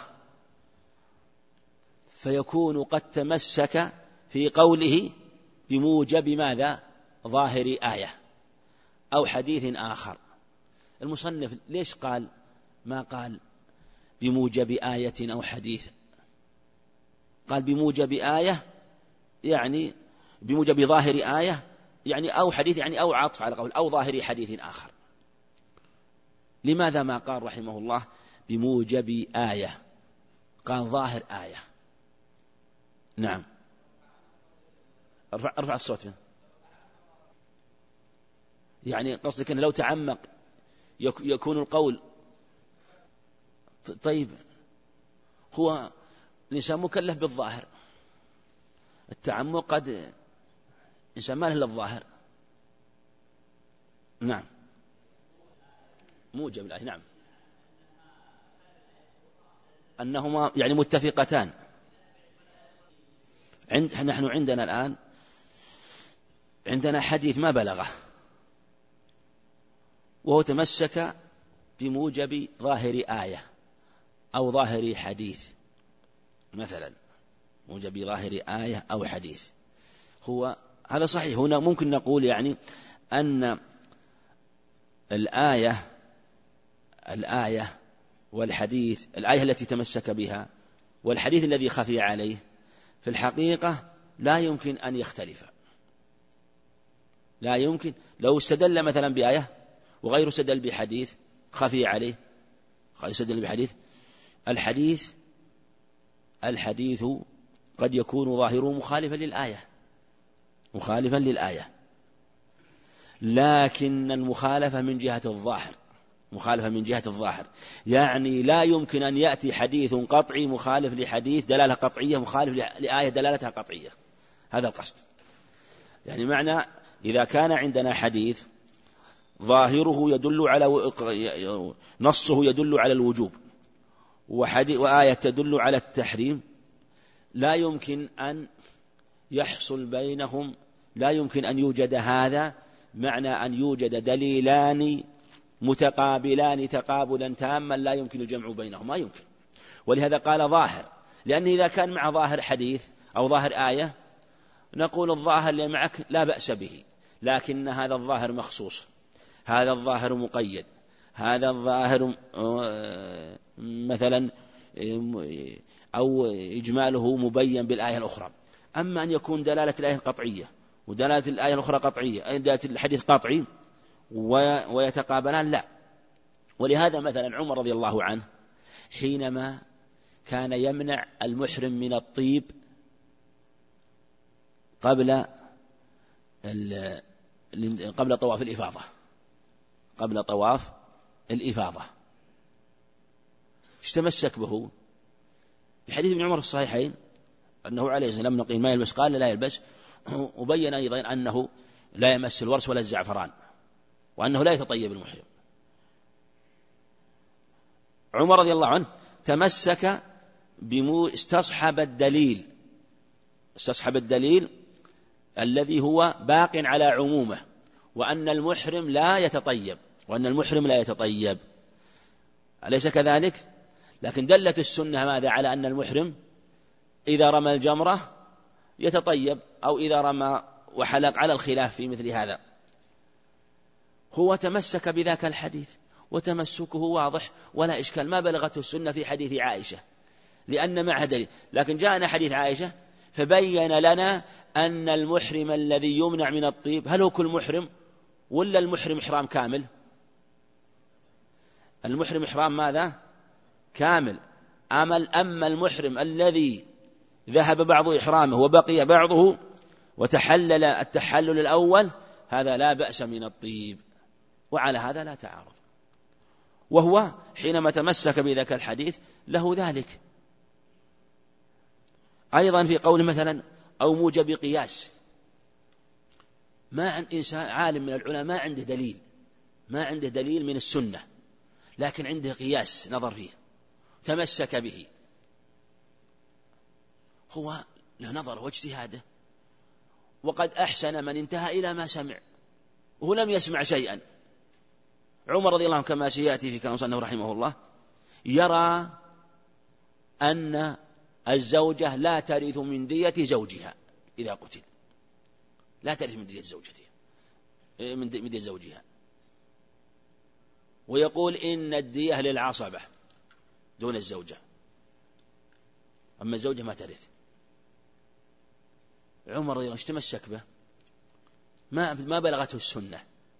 S1: فيكون قد تمسك في قوله بموجب ماذا؟ ظاهر آية أو حديث آخر. المصنف ليش قال ما قال بموجب آية أو حديث؟ قال بموجب آية يعني بموجب ظاهر آية يعني أو حديث يعني أو عطف على قول أو ظاهر حديث آخر. لماذا ما قال رحمه الله بموجب آية؟ قال ظاهر آية. نعم، ارفع الصوت. يعني قصدك أن لو تعمق يكون القول. طيب، هو الإنسان مكلف بالظاهر، التعمق قد إنسان ما له إلا الظاهر. نعم، موجب الآية. نعم، أنهما يعني متفقتان. نحن عندنا الآن عندنا حديث ما بلغه، وهو تمسك بموجب ظاهر آية أو ظاهر حديث، مثلا موجب ظاهر آية أو حديث. هو هذا صحيح. هنا ممكن نقول يعني أن الآية والحديث، الآية التي تمسك بها والحديث الذي خفي عليه في الحقيقة لا يمكن أن يختلفا. لا يمكن. لو استدل مثلا بآية وغير استدل بحديث خفي عليه، استدل بحديث، الحديث قد يكون ظاهره مخالفا للآية، لكن المخالفة من جهة الظاهر، يعني لا يمكن أن يأتي حديث قطعي مخالف لحديث دلالة قطعية مخالف لآية دلالتها قطعية. هذا القصد. يعني معنى إذا كان عندنا حديث ظاهره يدل على نصه يدل على الوجوب، وآية تدل على التحريم، لا يمكن أن يحصل بينهم، لا يمكن أن يوجد هذا معنى أن يوجد دليلان متقابلان تقابلا تاما لا يمكن الجمع بينهما، ما يمكن. ولهذا قال ظاهر، لأن إذا كان مع ظاهر حديث أو ظاهر آية نقول الظاهر اللي معك لا بأس به، لكن هذا الظاهر مخصوص، هذا الظاهر مقيد، هذا الظاهر مثلا أو إجماله مبين بالآية الأخرى. أما أن يكون دلالة الآية قطعية ودلالة الآية الأخرى قطعية، دلالة الحديث قطعي ويتقابلان، لا. ولهذا مثلا عمر رضي الله عنه حينما كان يمنع المحرم من الطيب قبل طواف الإفاضة، اشتمسك به بحديث ابن عمر في الصحيحين أنه عليه الصلاة والسلام نقي ما يلبس، قال لا يلبس، وبين أيضا أنه لا يمس الورس ولا الزعفران، وأنه لا يتطيب المحرم. عمر رضي الله عنه تمسك استصحب الدليل استصحب الدليل الذي هو باق على عمومه، وأن المحرم لا يتطيب، أليس كذلك؟ لكن دلت السنة ماذا؟ على أن المحرم إذا رمى الجمرة يتطيب، أو إذا رمى وحلق، على الخلاف في مثل هذا. هو تمسك بذاك الحديث وتمسكه واضح ولا إشكال، ما بلغته السنة في حديث عائشة لأن معها دليل. لكن جاءنا حديث عائشة فبين لنا أن المحرم الذي يمنع من الطيب هل هو كل محرم ولا المحرم إحرام كامل؟ المحرم إحرام ماذا؟ كامل. أما المحرم الذي ذهب بعض إحرامه وبقي بعضه وتحلل التحلل الأول، هذا لا بأس من الطيب، وعلى هذا لا تعارض. وهو حينما تمسك بذاك الحديث له ذلك. أيضا في قول مثلا أو موجب قياس، ما عند إنسان عالم من العلماء ما عنده دليل من السنة، لكن عنده قياس نظر فيه تمسك به، هو له نظر واجتهاده، وقد أحسن من انتهى إلى ما سمع وهو لم يسمع شيئا. عمر رضي الله عنه كما سيأتي في كلام صنه رحمه الله يرى أن الزوجة لا ترث من دية زوجها إذا قتل، لا ترث من دية زوجتها من دية زوجها، ويقول إن الدية للعصبة دون الزوجة، أما الزوجة ما ترث. عمر رضي الله عنه تمسك به، ما بلغته السنة،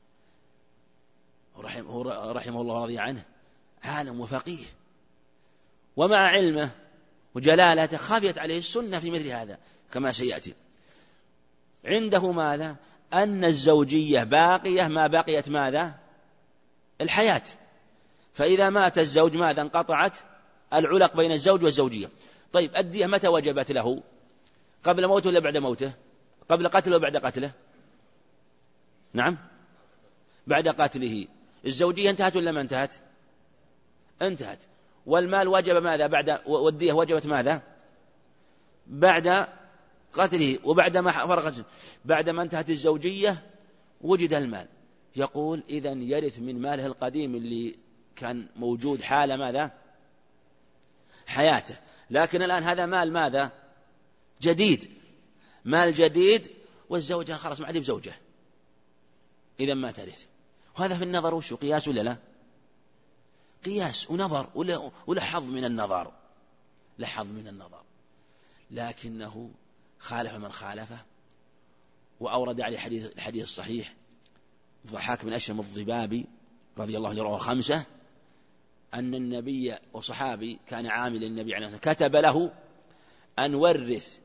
S1: رحمه الله رضي عنه عالم وفقيه، ومع علمه وجلالته خافيت عليه السنة في مثل هذا كما سيأتي. عنده ماذا؟ أن الزوجية باقية ما بقيت ماذا؟ الحياة. فإذا مات الزوج ماذا؟ انقطعت العلق بين الزوج والزوجية. طيب الدية متى وجبت له؟ قبل موته ولا بعد موته؟ قبل قتله وبعد قتله؟ نعم، بعد قتله. الزوجية انتهت ولا ما انتهت؟ انتهت. والمال وجب ماذا؟ والدية وجبت ماذا؟ بعد قتله وبعد ما فرقت، بعد ما انتهت الزوجية وجد المال. يقول إذن يرث من ماله القديم اللي كان موجود حال ماذا؟ حياته. لكن الآن هذا مال ماذا؟ جديد، مال جديد، والزوجة خلاص ما عاد بزوجة، إذا ما ترث. وهذا في النظر وشو؟ قياس ولا لا؟ قياس ونظر ولا حظ من النظر، لحظ من النظر، لكنه خالف من خالفه. وأورد عليه الحديث الصحيح ضحاك بن أشهم الضبابي رضي الله عنه رواه 5 أن النبي وصحابي كان عامل النبي عليه الصلاة والسلام كتب له أن ورث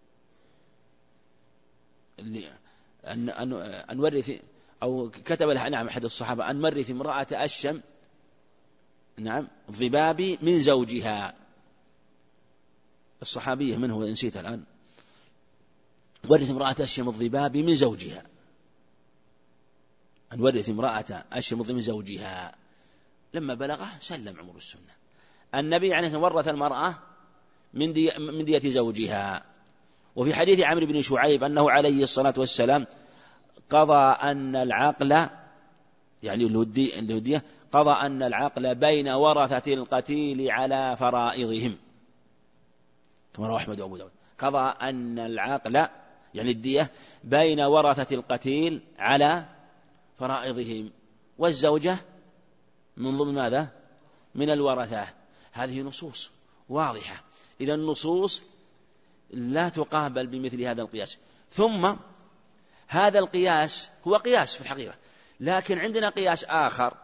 S1: أن ورث، أو كتب له نعم أحد الصحابة أن ورث امرأة أشم نعم ضبابي من زوجها. الصحابية من هو نسيت الآن. ورث امرأة أشم الضبابي من زوجها، أن ورث امرأة أشم الضبابي من زوجها. لما بلغه سلم عمر السنة. النبي عليه الصلاة والسلام ورث المرأة من دية زوجها. وفي حديث عمرو بن شعيب أنه عليه الصلاة والسلام قضى أن العقل يعني الهدية قضى أن العقل بين ورثة القتيل على فرائضهم، كما رواه أحمد وأبو داود. قضى أن العقل يعني الدية بين ورثة القتيل على فرائضهم، والزوجة من ضمن ماذا؟ من الورثة. هذه نصوص واضحة. إذا النصوص لا تقابل بمثل هذا القياس. ثم هذا القياس هو قياس في الحقيقة، لكن عندنا قياس آخر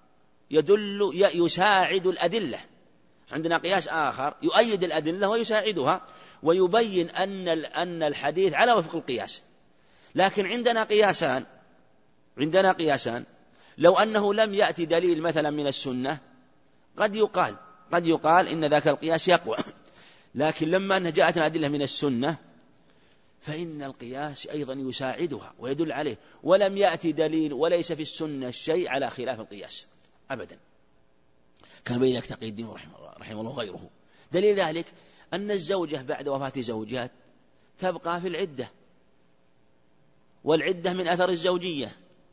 S1: يساعد الأدلة. عندنا قياس آخر يؤيد الأدلة ويساعدها ويبين أن الحديث على وفق القياس. لكن عندنا قياسان لو أنه لم يأتي دليل مثلا من السنة قد يقال إن ذاك القياس يقوى، لكن لما أنها جاءت الأدلة من السنة فإن القياس أيضا يساعدها ويدل عليه، ولم يأتي دليل وليس في السنة شيء على خلاف القياس أبدا. كان بين ذلك تقي الدين رحمه الله وغيره. دليل ذلك أن الزوجة بعد وفاة زوجها تبقى في العدة، والعدة من أثر الزوجية،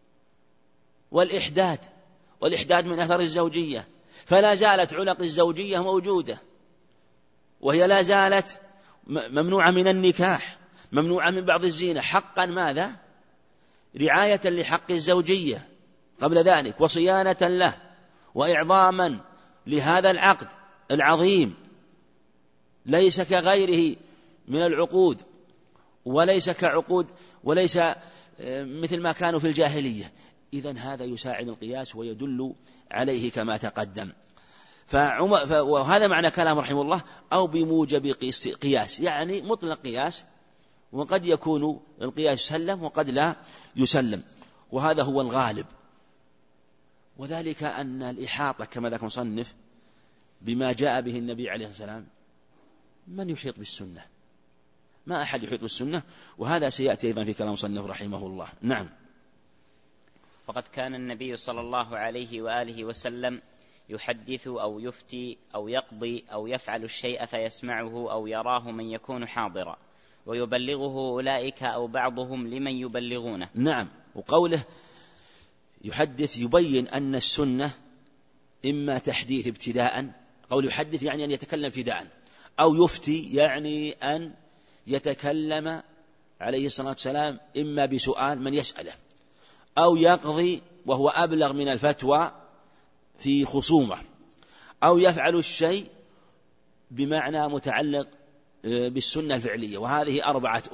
S1: والإحداد من أثر الزوجية، فلا زالت علق الزوجية موجودة، وهي لا زالت ممنوعة من النكاح، ممنوعة من بعض الزينة، حقا ماذا؟ رعاية لحق الزوجية قبل ذلك، وصيانة له، وإعظاما لهذا العقد العظيم، ليس كغيره من العقود، وليس كعقود، وليس مثل ما كانوا في الجاهلية. إذن هذا يساعد القياس ويدل عليه كما تقدم. وهذا معنى كلام رحمه الله، أو بموجب قياس، يعني مطلق قياس، وقد يكون القياس يسلم وقد لا يسلم، وهذا هو الغالب. وذلك أن الإحاطة كما ذكر المصنف بما جاء به النبي عليه الصلاة والسلام، من يحيط بالسنة؟ ما أحد يحيط بالسنة، وهذا سيأتي أيضا في كلام المصنف رحمه الله. نعم.
S2: وقد كان النبي صلى الله عليه وآله وسلم يحدث أو يفتي أو يقضي أو يفعل الشيء فيسمعه أو يراه من يكون حاضرا، ويبلغه أولئك أو بعضهم لمن يبلغونه.
S1: نعم. وقوله يحدث يبين أن السنة إما تحديث ابتداء، قول يحدث يعني أن يتكلم ابتداء، أو يفتي يعني أن يتكلم عليه الصلاة والسلام إما بسؤال من يسأله، أو يقضي وهو أبلغ من الفتوى في خصومة، أو يفعل الشيء بمعنى متعلق بالسنة الفعلية. وهذه أربعة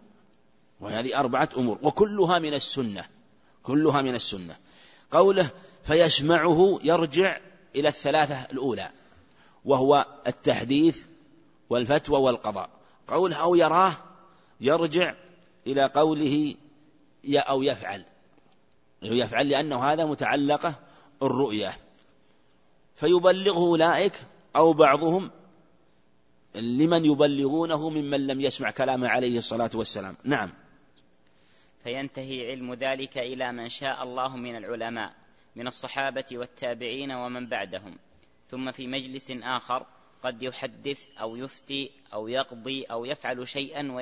S1: أمور وكلها من السنة، كلها من السنة. قوله فيسمعه يرجع إلى الثلاثة الأولى، وهو التحديث والفتوى والقضاء. قوله أو يراه يرجع إلى قوله أو يفعل لأنه هذا متعلقة الرؤية. فيبلغه أولئك أو بعضهم لمن يبلغونه ممن لم يسمع كلامه عليه الصلاة والسلام. نعم.
S2: فينتهي علم ذلك إلى من شاء الله من العلماء من الصحابة والتابعين ومن بعدهم. ثم في مجلس آخر قد يحدث أو يفتي أو يقضي أو يفعل شيئا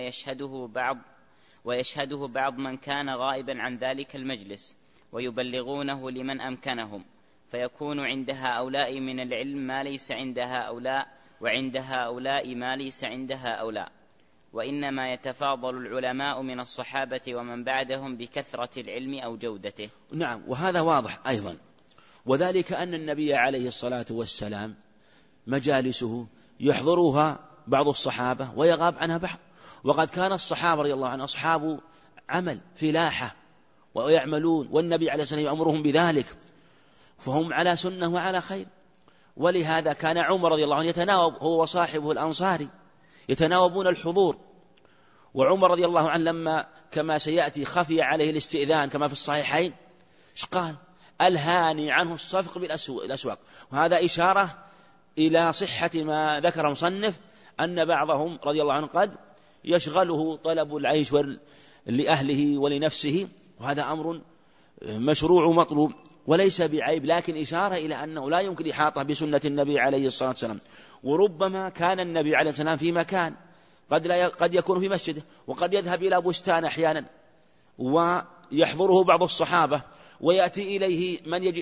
S2: ويشهده بعض من كان غائبا عن ذلك المجلس، ويبلغونه لمن أمكنهم، فيكون عند هؤلاء من العلم ما ليس عند هؤلاء، وعند هؤلاء ما ليس عند هؤلاء. وإنما يتفاضل العلماء من الصحابة ومن بعدهم بكثرة العلم أو جودته.
S1: نعم. وهذا واضح أيضا، وذلك أن النبي عليه الصلاة والسلام مجالسه يحضرها بعض الصحابة ويغاب عنها بعض، وقد كان الصحابة رضي الله عنهم أصحاب عمل فلاحة ويعملون، والنبي عليه الصلاة والسلام يأمرهم بذلك، فهم على سنة وعلى خير. ولهذا كان عمر رضي الله عنه يتناوب هو وصاحبه الأنصاري، يتناوبون الحضور. وعمر رضي الله عنه لما كما سيأتي خفي عليه الاستئذان كما في الصحيحين، قال ألهاني عنه الصفق بالأسواق. وهذا إشارة إلى صحة ما ذكر مصنف أن بعضهم رضي الله عنه قد يشغله طلب العيش لأهله ولنفسه، وهذا أمر مشروع ومطلوب وليس بعيب، لكن إشارة إلى أنه لا يمكن إحاطة بسنة النبي عليه الصلاة والسلام. وربما كان النبي عليه الصلاة والسلام في مكان قد يكون في مسجده، وقد يذهب إلى بستان أحيانا ويحضره بعض الصحابة، ويأتي إليه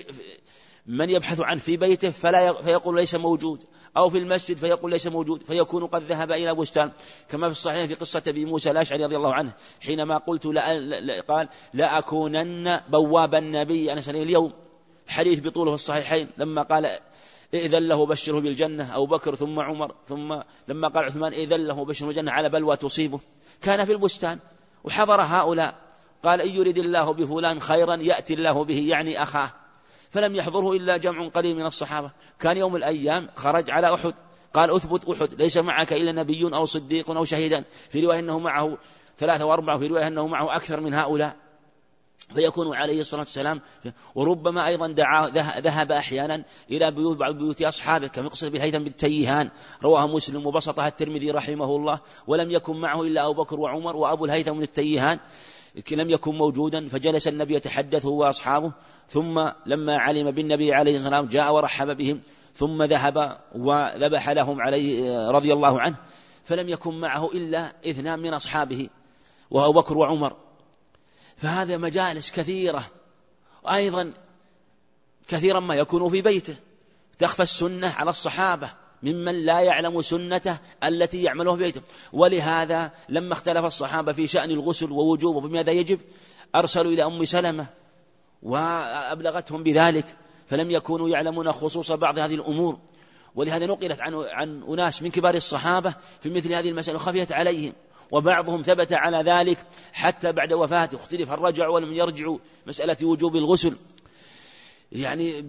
S1: من يبحث عنه في بيته فيقول ليس موجود، أو في المسجد فيقول ليس موجود، فيكون قد ذهب إلى بستان، كما في الصحيح في قصة أبي موسى الأشعري رضي الله عنه حينما قلت قال لا أكونن بواب النبي أنا سنة اليوم، حديث بطوله في الصحيحين، لما قال إذن له بشره بالجنة أبو بكر ثم عمر، ثم لما قال عثمان إذن له بشره بالجنة على بلوى تصيبه، كان في البستان وحضر هؤلاء، قال إن يريد الله بفلان خيرا يأتي الله به، يعني أخاه، فلم يحضره إلا جمع قليل من الصحابة. كان يوم الأيام خرج على أحد، قال أثبت أحد ليس معك إلا نبي أو صديق أو شهيدا، في رواية أنه معه 3 و4، في رواية أنه معه أكثر من هؤلاء، فيكون عليه الصلاة والسلام. وربما أيضا ذهب أحيانا إلى بعض بيوت أصحابه، كما قصة بالهيثم بن التيهان رواه مسلم وبسطها الترمذي رحمه الله، ولم يكن معه إلا أبو بكر وعمر، وأبو الهيثم بن التيهان لم يكن موجودا، فجلس النبي يتحدث هو وأصحابه، ثم لما علم بالنبي عليه الصلاة والسلام جاء ورحب بهم، ثم ذهب وذبح لهم عليه رضي الله عنه. فلم يكن معه إلا 2 من أصحابه وهو أبو بكر وعمر. فهذا مجالس كثيرة، أيضا كثيرا ما يكون في بيته، تخفى السنة على الصحابة ممن لا يعلم سنته التي يعملها في بيته. ولهذا لما اختلف الصحابة في شأن الغسل ووجوبه بماذا يجب، أرسلوا إلى أم سلمة وأبلغتهم بذلك، فلم يكونوا يعلمون خصوص بعض هذه الأمور. ولهذا نقلت عن أناس من كبار الصحابة في مثل هذه المسألة خفيت عليهم، وبعضهم ثبت على ذلك حتى بعد وفاته، اختلف هل رجعوا ولم يرجعوا مسألة وجوب الغسل. يعني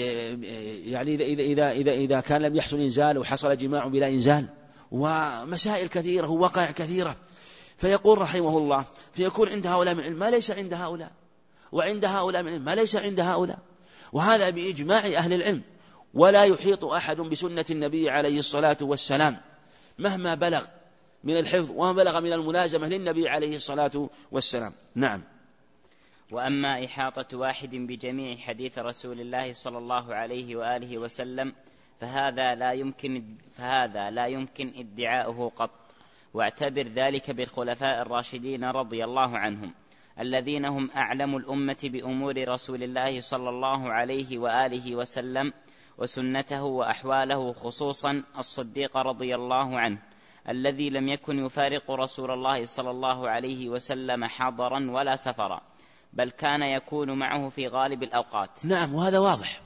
S1: إذا كان لم يحصل إنزال وحصل جماع بلا إنزال، ومسائل كثيرة ووقائع كثيرة. فيقول رحمه الله فيكون عند هؤلاء من علم ما ليس عند هؤلاء، وعند هؤلاء من علم ما ليس عند هؤلاء، وهذا بإجماع أهل العلم. ولا يحيط أحد بسنة النبي عليه الصلاة والسلام مهما بلغ من الحفظ وما بلغ من الملازمة للنبي عليه الصلاة والسلام. نعم.
S2: وأما إحاطة واحد بجميع حديث رسول الله صلى الله عليه وآله وسلم فهذا لا يمكن ادعاؤه قط. واعتبر ذلك بالخلفاء الراشدين رضي الله عنهم الذين هم أعلم الأمة بأمور رسول الله صلى الله عليه وآله وسلم وسنته وأحواله، خصوصا الصديق رضي الله عنه الذي لم يكن يفارق رسول الله صلى الله عليه وسلم حضرا ولا سفرا، بل كان يكون معه في غالب الأوقات.
S1: نعم، وهذا واضح.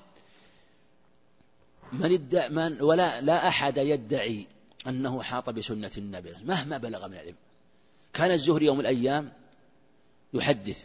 S1: لا أحد يدعي أنه حاط بسنة النبي مهما بلغ من العلم. كان الزهري يوم الأيام يحدث،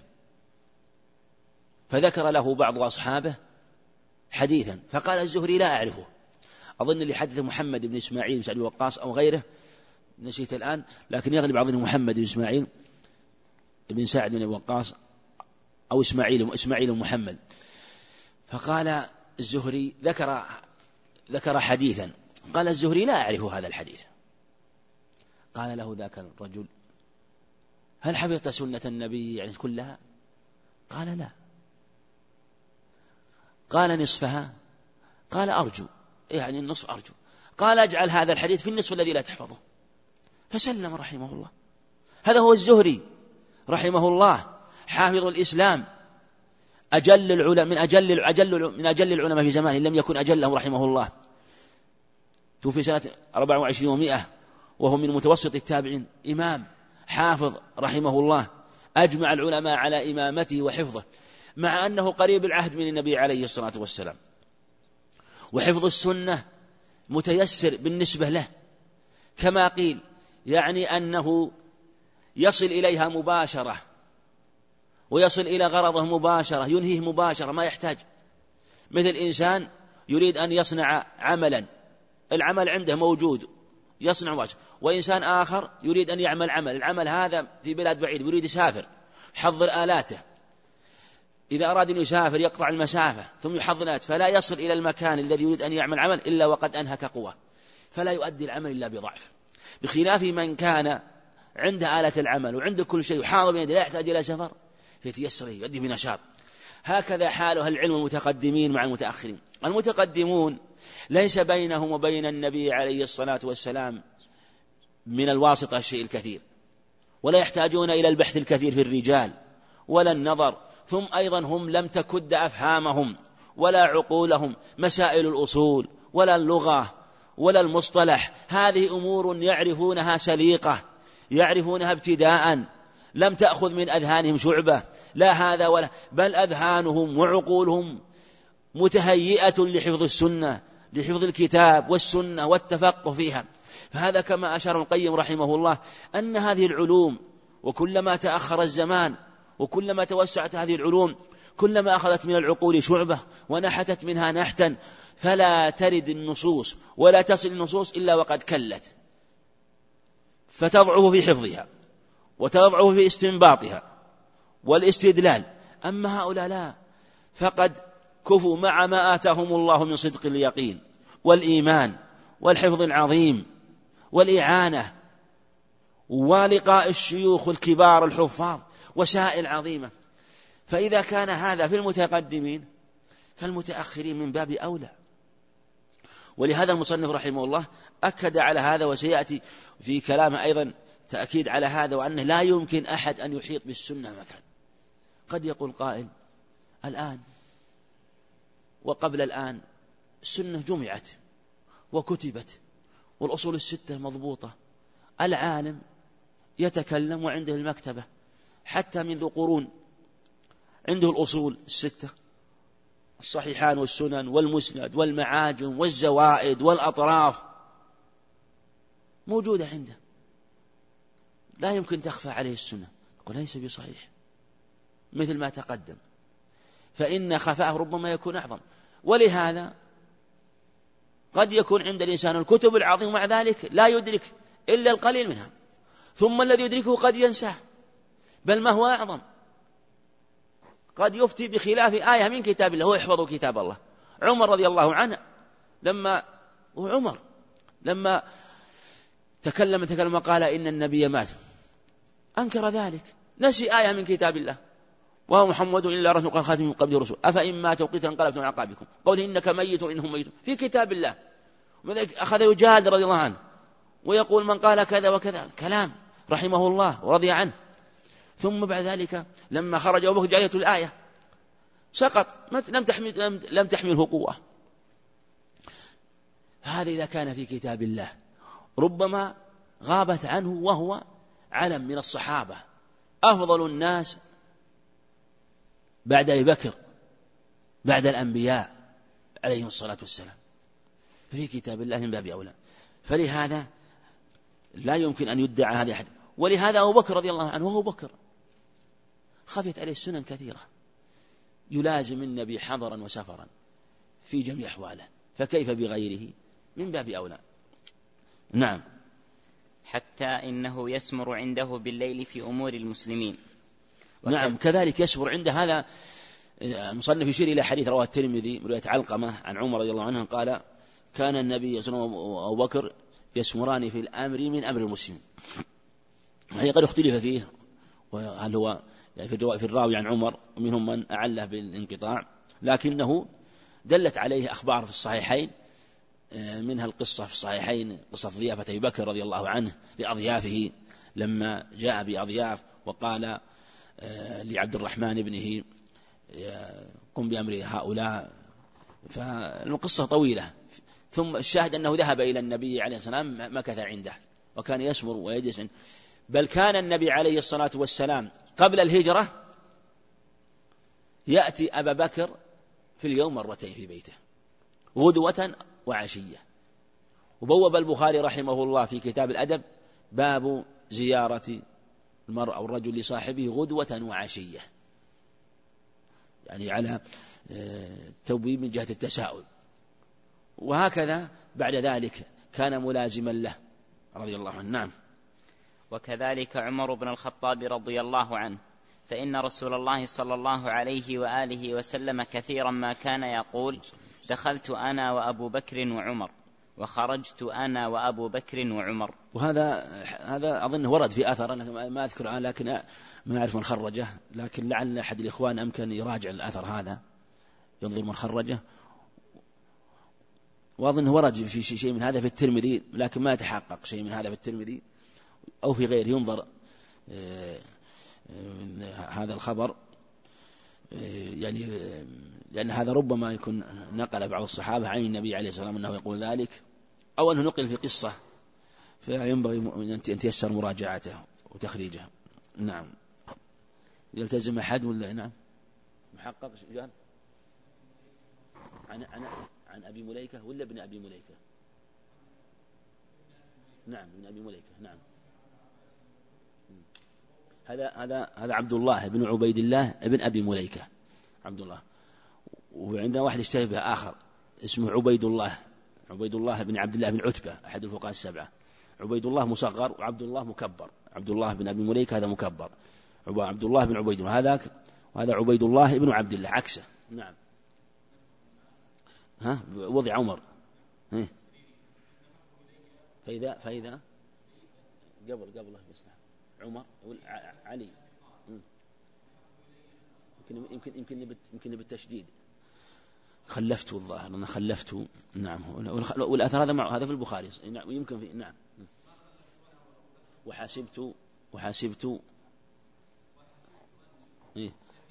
S1: فذكر له بعض أصحابه حديثا، فقال الزهري لا أعرفه، أظن اللي حدث محمد بن إسماعيل بن سعد وقاص أو غيره، نسيت الآن، لكن يغلب أظن محمد بن إسماعيل بن سعد بن وقاص أو إسماعيل محمد. فقال الزهري ذكر حديثا، قال الزهري لا أعرف هذا الحديث. قال له ذاك الرجل هل حفظت سنة النبي يعني كلها؟ قال لا. قال نصفها؟ قال أرجو، يعني النصف أرجو. قال اجعل هذا الحديث في النصف الذي لا تحفظه. فسلم رحمه الله. هذا هو الزهري رحمه الله، حافظ الإسلام، أجل العلماء من أجل العلماء في زمانه، لم يكن أجله رحمه الله. توفي سنة 24 و100، وهو من متوسط التابعين، إمام حافظ رحمه الله، أجمع العلماء على إمامته وحفظه، مع أنه قريب العهد من النبي عليه الصلاة والسلام. وحفظ السنة متيسر بالنسبة له، كما قيل، يعني أنه يصل إليها مباشرة، ويصل إلى غرضه مباشرة، ينهيه مباشرة، ما يحتاج. مثل إنسان يريد أن يصنع عملا، العمل عنده موجود يصنع مباشرة، وإنسان آخر يريد أن يعمل العمل هذا في بلاد بعيد، يريد يسافر، يحضر آلاته. إذا أراد أن يسافر يقطع المسافة ثم يحضر آلاته، فلا يصل إلى المكان الذي يريد أن يعمل عمل إلا وقد أنهك قوة، فلا يؤدي العمل إلا بضعف، بخلاف من كان عنده آلة العمل وعنده كل شيء وحاضر بين يده لا يحتاج إلى سفر، فيتيسر يؤدي بنشاط. هكذا حال أهل العلم المتقدمين مع المتأخرين. المتقدمون ليس بينهم وبين النبي عليه الصلاة والسلام من الواسطة الشيء الكثير، ولا يحتاجون إلى البحث الكثير في الرجال ولا النظر، ثم أيضا هم لم تكد أفهامهم ولا عقولهم مسائل الأصول ولا اللغة ولا المصطلح. هذه أمور يعرفونها سليقة، يعرفونها ابتداء، لم تأخذ من أذهانهم شعبة، لا هذا ولا، بل أذهانهم وعقولهم متهيئة لحفظ السنة، لحفظ الكتاب والسنة والتفقه فيها. فهذا كما أشار القيم رحمه الله أن هذه العلوم، وكلما تأخر الزمان وكلما توسعت هذه العلوم كلما أخذت من العقول شعبة ونحتت منها نحتا، فلا ترد النصوص ولا تصل النصوص إلا وقد كلت، فتضعف في حفظها وتضعف في استنباطها والاستدلال. أما هؤلاء لا، فقد كفوا مع ما آتاهم الله من صدق اليقين والإيمان والحفظ العظيم والإعانة ولقاء الشيوخ الكبار الحفاظ وسائل عظيمة. فإذا كان هذا في المتقدمين فالمتأخرين من باب أولى. ولهذا المصنف رحمه الله أكد على هذا، وسيأتي في كلامه أيضا تأكيد على هذا، وأنه لا يمكن أحد أن يحيط بالسنة مكان. قد يقول قائل الآن وقبل الآن السنة جمعت وكتبت والأصول الستة مضبوطة، العالم يتكلم وعنده المكتبة حتى منذ قرون، عنده الأصول الستة الصحيحان والسنن والمسند والمعاجم والزوائد والأطراف موجودة عنده، لا يمكن تخفى عليه السنة. يقول ليس بصحيح مثل ما تقدم، فإن خفاءه ربما يكون أعظم. ولهذا قد يكون عند الإنسان الكتب العظيمة مع ذلك لا يدرك إلا القليل منها، ثم الذي يدركه قد ينساه، بل ما هو أعظم قد يفتي بخلاف آية من كتاب الله، هو يحفظ كتاب الله. عمر رضي الله عنه لما تكلم وقال إن النبي مات أنكر ذلك، نسي آية من كتاب الله، وهو محمد إلا رسول قال خاتم من قبل الرسل أفإن ماتوا قتلا انقلبتم على أعقابكم قول إنك ميت إنهم ميتون في كتاب الله. وذلك أخذ يجادل رضي الله عنه ويقول من قال كذا وكذا كلام رحمه الله ورضي عنه. ثم بعد ذلك لما خرج أبو بكر جاءته الآية سقط، لم تحمله قوة. هذا إذا كان في كتاب الله ربما غابت عنه وهو علم من الصحابة أفضل الناس بعد أبي بكر بعد الأنبياء عليهم الصلاة والسلام، في كتاب الله من باب أولى. فلهذا لا يمكن أن يدعى هذا أحد. ولهذا أبو بكر رضي الله عنه وهو بكر خفيت عليه السنن كثيرة، يلازم النبي حضرا وسفرا في جميع أحواله، فكيف بغيره من باب أولى. نعم.
S2: حتى إنه يسمر عنده بالليل في أمور المسلمين.
S1: نعم كذلك يسمر عنده. هذا المصنف يشير إلى حديث رواه الترمذي من رواية علقمة عن عمر رضي الله عنه قال كان النبي صلى الله عليه وسلم وأبو بكر يسمران في الأمر من أمر المسلمين. هي قد اختلف فيه، وهل هو يعني في الراوي عن عمر، ومنهم من أعله بالانقطاع، لكنه دلت عليه أخبار في الصحيحين، منها القصة في الصحيحين قصة ضيافة أبي بكر رضي الله عنه لأضيافه لما جاء بأضياف وقال لعبد الرحمن ابنه قم بأمر هؤلاء، فالقصة طويلة. ثم الشاهد أنه ذهب إلى النبي عليه الصلاة والسلام مكث عنده وكان يسمر ويجلس عنده. بل كان النبي عليه الصلاة والسلام قبل الهجرة يأتي أبا بكر في اليوم مرتين في بيته غدوة وعشية. وبوب البخاري رحمه الله في كتاب الأدب باب زيارة المرء أو الرجل لصاحبه غدوة وعشية، يعني على توبيب من جهة التساؤل. وهكذا بعد ذلك كان ملازما له رضي الله عنه. نعم.
S2: وكذلك عمر بن الخطاب رضي الله عنه، فإن رسول الله صلى الله عليه وآله وسلم كثيرا ما كان يقول دخلت أنا وأبو بكر وعمر وخرجت أنا وأبو بكر وعمر.
S1: وهذا أظن ورد في أثر، أنا ما أذكر لكن ما أعرف من خرجه، لكن لعل أحد الإخوان أمكن يراجع الأثر هذا ينظر من خرجه. وأظن ورد في شيء من هذا في الترمذي، لكن ما يتحقق شيء من هذا في الترمذي أو في غيره، ينظر هذا الخبر يعني لأن هذا ربما يكون نقل بعض الصحابة عن النبي عليه الصلاة والسلام أنه يقول ذلك، أو أنه نقل في قصة، فينبغي أن تيسر مراجعته وتخريجه. نعم. يلتزم أحد ولا نعم محقق جان عن أبي مليكة ولا ابن أبي مليكة؟ نعم ابن أبي مليكة. نعم. هذا عبد الله بن عبيد الله ابن أبي مليكة عبد الله. وعندنا واحد اشتهى به آخر اسمه عبيد الله بن عبد الله بن عتبة أحد الفقهاء السبعة. عبيد الله مصغر وعبد الله مكبر. عبد الله بن أبي مليكة هذا مكبر، عبد الله بن عبيد الله وهذا عبيد الله بن عبد الله عكسه. نعم. وضع عمر فإذا قبله بسمع عمر علي يمكن بالتشديد خلفت الظاهر أنا خلفت. نعم. والأثر هذا في البخاري. نعم يمكن في. نعم. وحاسبت إيه.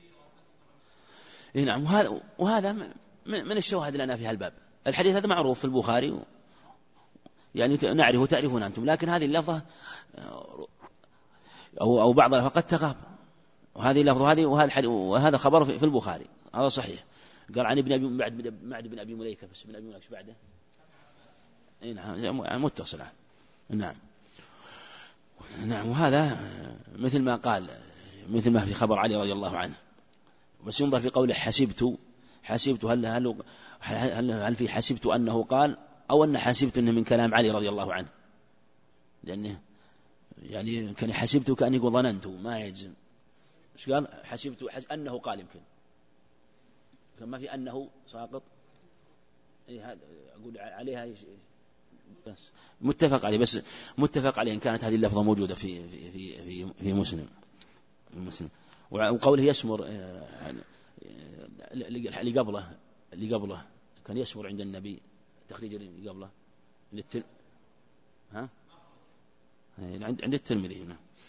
S1: إيه نعم. وهذا من الشواهد لنا في هالباب. الحديث هذا معروف في البخاري يعني نعرفه تعرفون أنتم، لكن هذه اللفظة أو بعضها قد تغاب، وهذه اللفظة وهذا خبر في البخاري هذا صحيح. قال عن ابن أبي معد بن أبي مليكة، بس ابن أبي مليكة بعده نعم متصل. نعم. نعم. وهذا مثل ما في خبر علي رضي الله عنه، بس ينظر في قوله حسبت هل في حسبت أنه قال أو أن حسبت أنه من كلام علي رضي الله عنه، لأنه يعني كان حسبت كأن يقول ظننت ما يجزم. إيش قال؟ حسبت أنه قال، يمكن كما في أنه ساقط. إيه هذا أقول عليها بس متفق عليه، بس متفق عليه إن كانت هذه اللفظة موجودة في مسلم. وقوله يسمر اللي قبله كان يسمر عند النبي، تخريج اللي قبله عند الترمذي.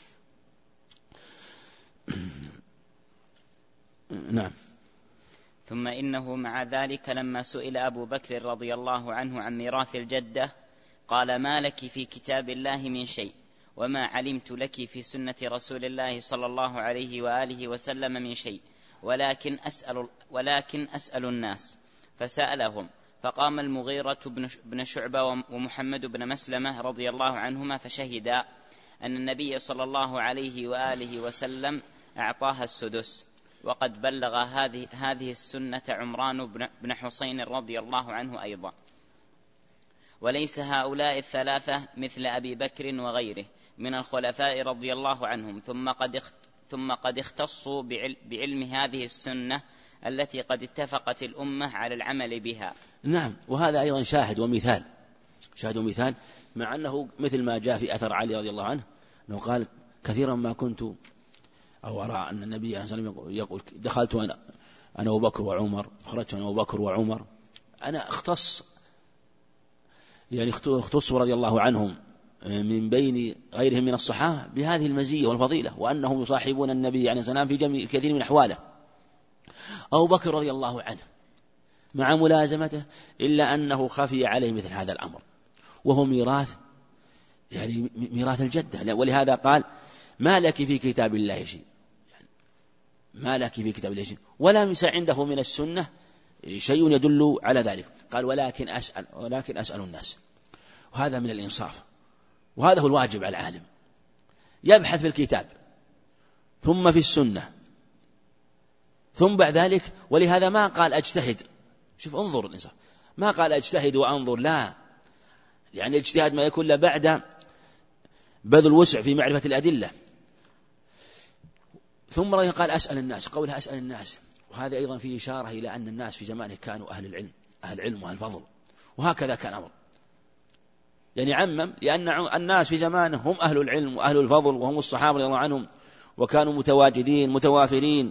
S1: نعم.
S2: ثم إنه مع ذلك لما سئل أبو بكر رضي الله عنه عن ميراث الجدة قال: ما لك في كتاب الله من شيء، وما علمت لك في سنة رسول الله صلى الله عليه وآله وسلم من شيء، ولكن أسأل الناس. فسألهم، فقام المغيرة بن شعبة ومحمد بن مسلمة رضي الله عنهما فشهدا أن النبي صلى الله عليه وآله وسلم أعطاها السدس، وقد بلغ هذه السنة عمران بن حسين رضي الله عنه أيضا. وليس هؤلاء الثلاثة مثل أبي بكر وغيره من الخلفاء رضي الله عنهم، ثم قد اختصوا بعلم هذه السنة التي قد اتفقت الأمة على العمل بها.
S1: نعم. وهذا أيضا شاهد ومثال مع أنه مثل ما جاء في أثر علي رضي الله عنه أنه قال: كثيرا ما كنت أو أرى أن النبي صلى الله عليه وسلم يقول: دخلت أنا أبو بكر وعمر، خرجت أنا أبو بكر وعمر. أنا اختص رضي الله عنهم من بين غيرهم من الصحابة بهذه المزية والفضيلة، وأنهم يصاحبون النبي عليه السلام في كثير من أحواله. أبو بكر رضي الله عنه مع ملازمته إلا أنه خفي عليه مثل هذا الأمر، وهو ميراث الجدة. ولهذا قال: ما لك في كتاب الله شيء، ما لك في كتاب الله شيء، ولا يسع عنده من السنة شيء يدل على ذلك. قال: ولكن أسأل الناس. وهذا من الإنصاف، وهذا هو الواجب على العالم، يبحث في الكتاب ثم في السنة ثم بعد ذلك. ولهذا ما قال أجتهد، شوف انظر الإنصاف، ما قال أجتهد وأنظر، لا، يعني الاجتهاد ما يكون إلا بعد بذل الوسع في معرفة الأدلة. ثم قال: أسأل الناس، قولها أسأل الناس، وهذا أيضا فيه إشارة إلى أن الناس في زمانه كانوا أهل العلم وأهل الفضل، وهكذا كان أمر، يعني عمم، لأن الناس في زمانه هم أهل العلم وأهل الفضل، وهم الصحابة رضي الله عنهم، وكانوا متواجدين متوافرين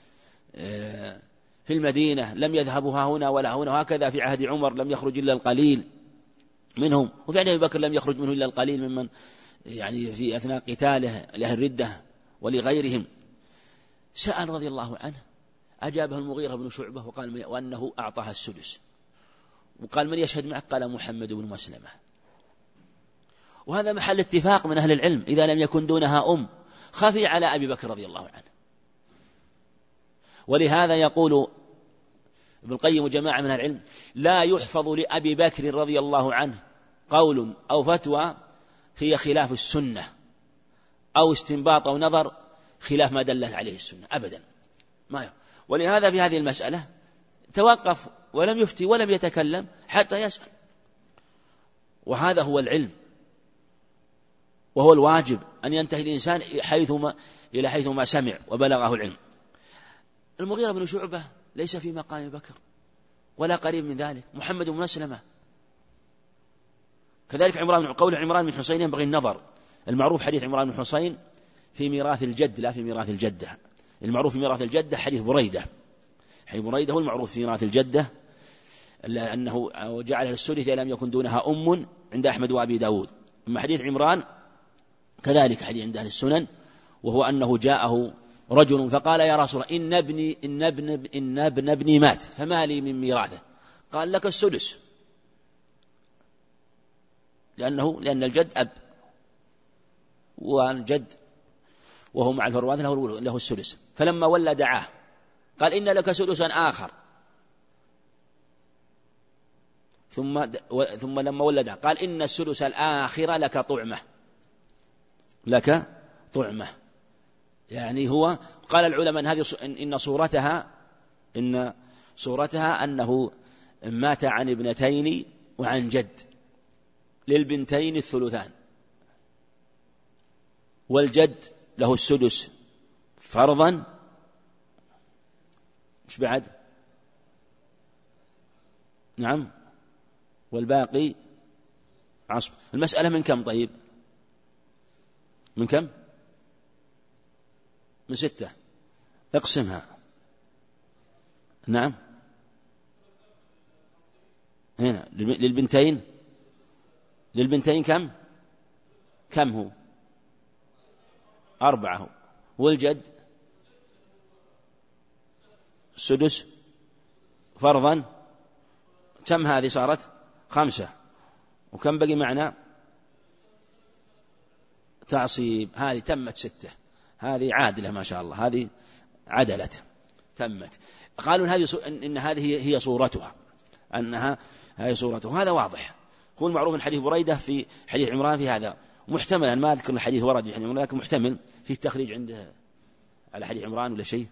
S1: في المدينة، لم يذهبوا هنا ولا هنا. وهكذا في عهد عمر لم يخرج إلا القليل منهم، وفي عهد أبي بكر لم يخرج منه إلا القليل ممن يعني في أثناء قتاله لأهل الردة ولغيرهم. سأل رضي الله عنه، أجابه المغيرة بن شعبة وقال: وأنه أعطاها السدس. وقال: من يشهد معك؟ قال: محمد بن مسلمة. وهذا محل اتفاق من أهل العلم، إذا لم يكن دونها خفي على أبي بكر رضي الله عنه. ولهذا يقول ابن القيم وجماعة من أهل العلم: لا يحفظ لأبي بكر رضي الله عنه قول أو فتوى هي خلاف السنة أو استنباط أو نظر خلاف ما دلت عليه السنة، أبدا ما. ولهذا في هذه المسألة توقف ولم يفتي ولم يتكلم حتى يسأل، وهذا هو العلم، وهو الواجب أن ينتهي الإنسان إلى حيث ما سمع وبلغه العلم. المغيرة بن شعبة ليس في مقام أبي بكر ولا قريب من ذلك، محمد بن مسلمة كذلك. قول عمران بن حسين ينبغي النظر. المعروف حديث عمران بن حسين في ميراث الجد لا في ميراث الجدة. المعروف في ميراث الجدة حديث بريدة، حديث بريدة هو المعروف في ميراث الجدة أنه جعلها السدس إذا لم يكن دونها أم عند أحمد وأبي داود. أما حديث عمران كذلك حديث عند أهل السنن، وهو أنه جاءه رجل فقال يا رسول الله إن ابن ابني مات فما لي من ميراثه؟ قال لك السدس، لأن الجد أب، والجد وهو مع الفروات له السدس. فلما ولى دعاه قال إن لك سدسا آخر، ثم لما ولد قال إن السدس الآخر لك طعمة. يعني هو قال العلماء إن صورتها أنه مات عن ابنتين وعن جد، للبنتين الثلثان، والجد له السدس فرضا، مش بعد؟ نعم، والباقي عصب. المسألة من كم؟ طيب من كم؟ من 6. اقسمها. نعم، هنا للبنتين كم هو؟ 4. والجد السدس فرضا، كم هذه صارت؟ 5. وكم بقي معنا؟ تعصيب. هذه تمت 6. هذه عادلة ما شاء الله، هذه عدلت تمت. قالوا إن هذه هي صورتها، أنها هي صورتها. هذا واضح، هو المعروف من حديث بريدة في حديث عمران في هذا، محتملا ما أذكر الحديث ورد في حديث عمران، لكن محتمل في التخريج عنده على حديث عمران ولا شيء.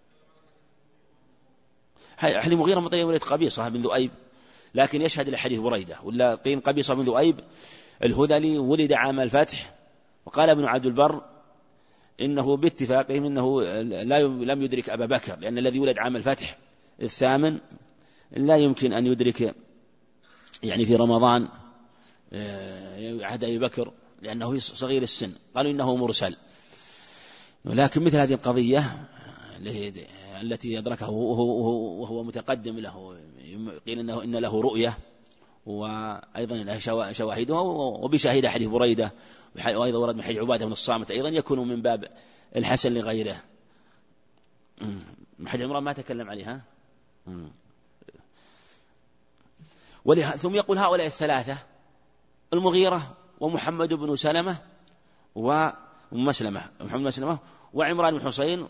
S1: حديث مغيرة مطيب ولد قبيصة بن ذؤيب، لكن يشهد لحديث بريدة، ولا قيل قبيصة بن ذؤيب الهذلي ولد عام الفتح. وقال ابن عبد البر إنه باتفاقهم إنه لم يدرك أبا بكر، لأن الذي ولد عام الفتح 8 لا يمكن أن يدرك يعني في رمضان عهد أبي بكر، لأنه صغير السن. قالوا إنه مرسل. ولكن مثل هذه القضية التي أدركه وهو متقدم له، قيل إن له رؤية، وأيضا له شواهده، وبشاهد حديث بريدة، وأيضا ورد من حديث عبادة بن الصامت أيضا يكون من باب الحسن لغيره. حديث عمران ما تكلم عليها. ثم يقول هؤلاء الثلاثة: المغيرة ومحمد بن سلمة ومسلمة، محمد بن مسلمة وعمران بن حسين،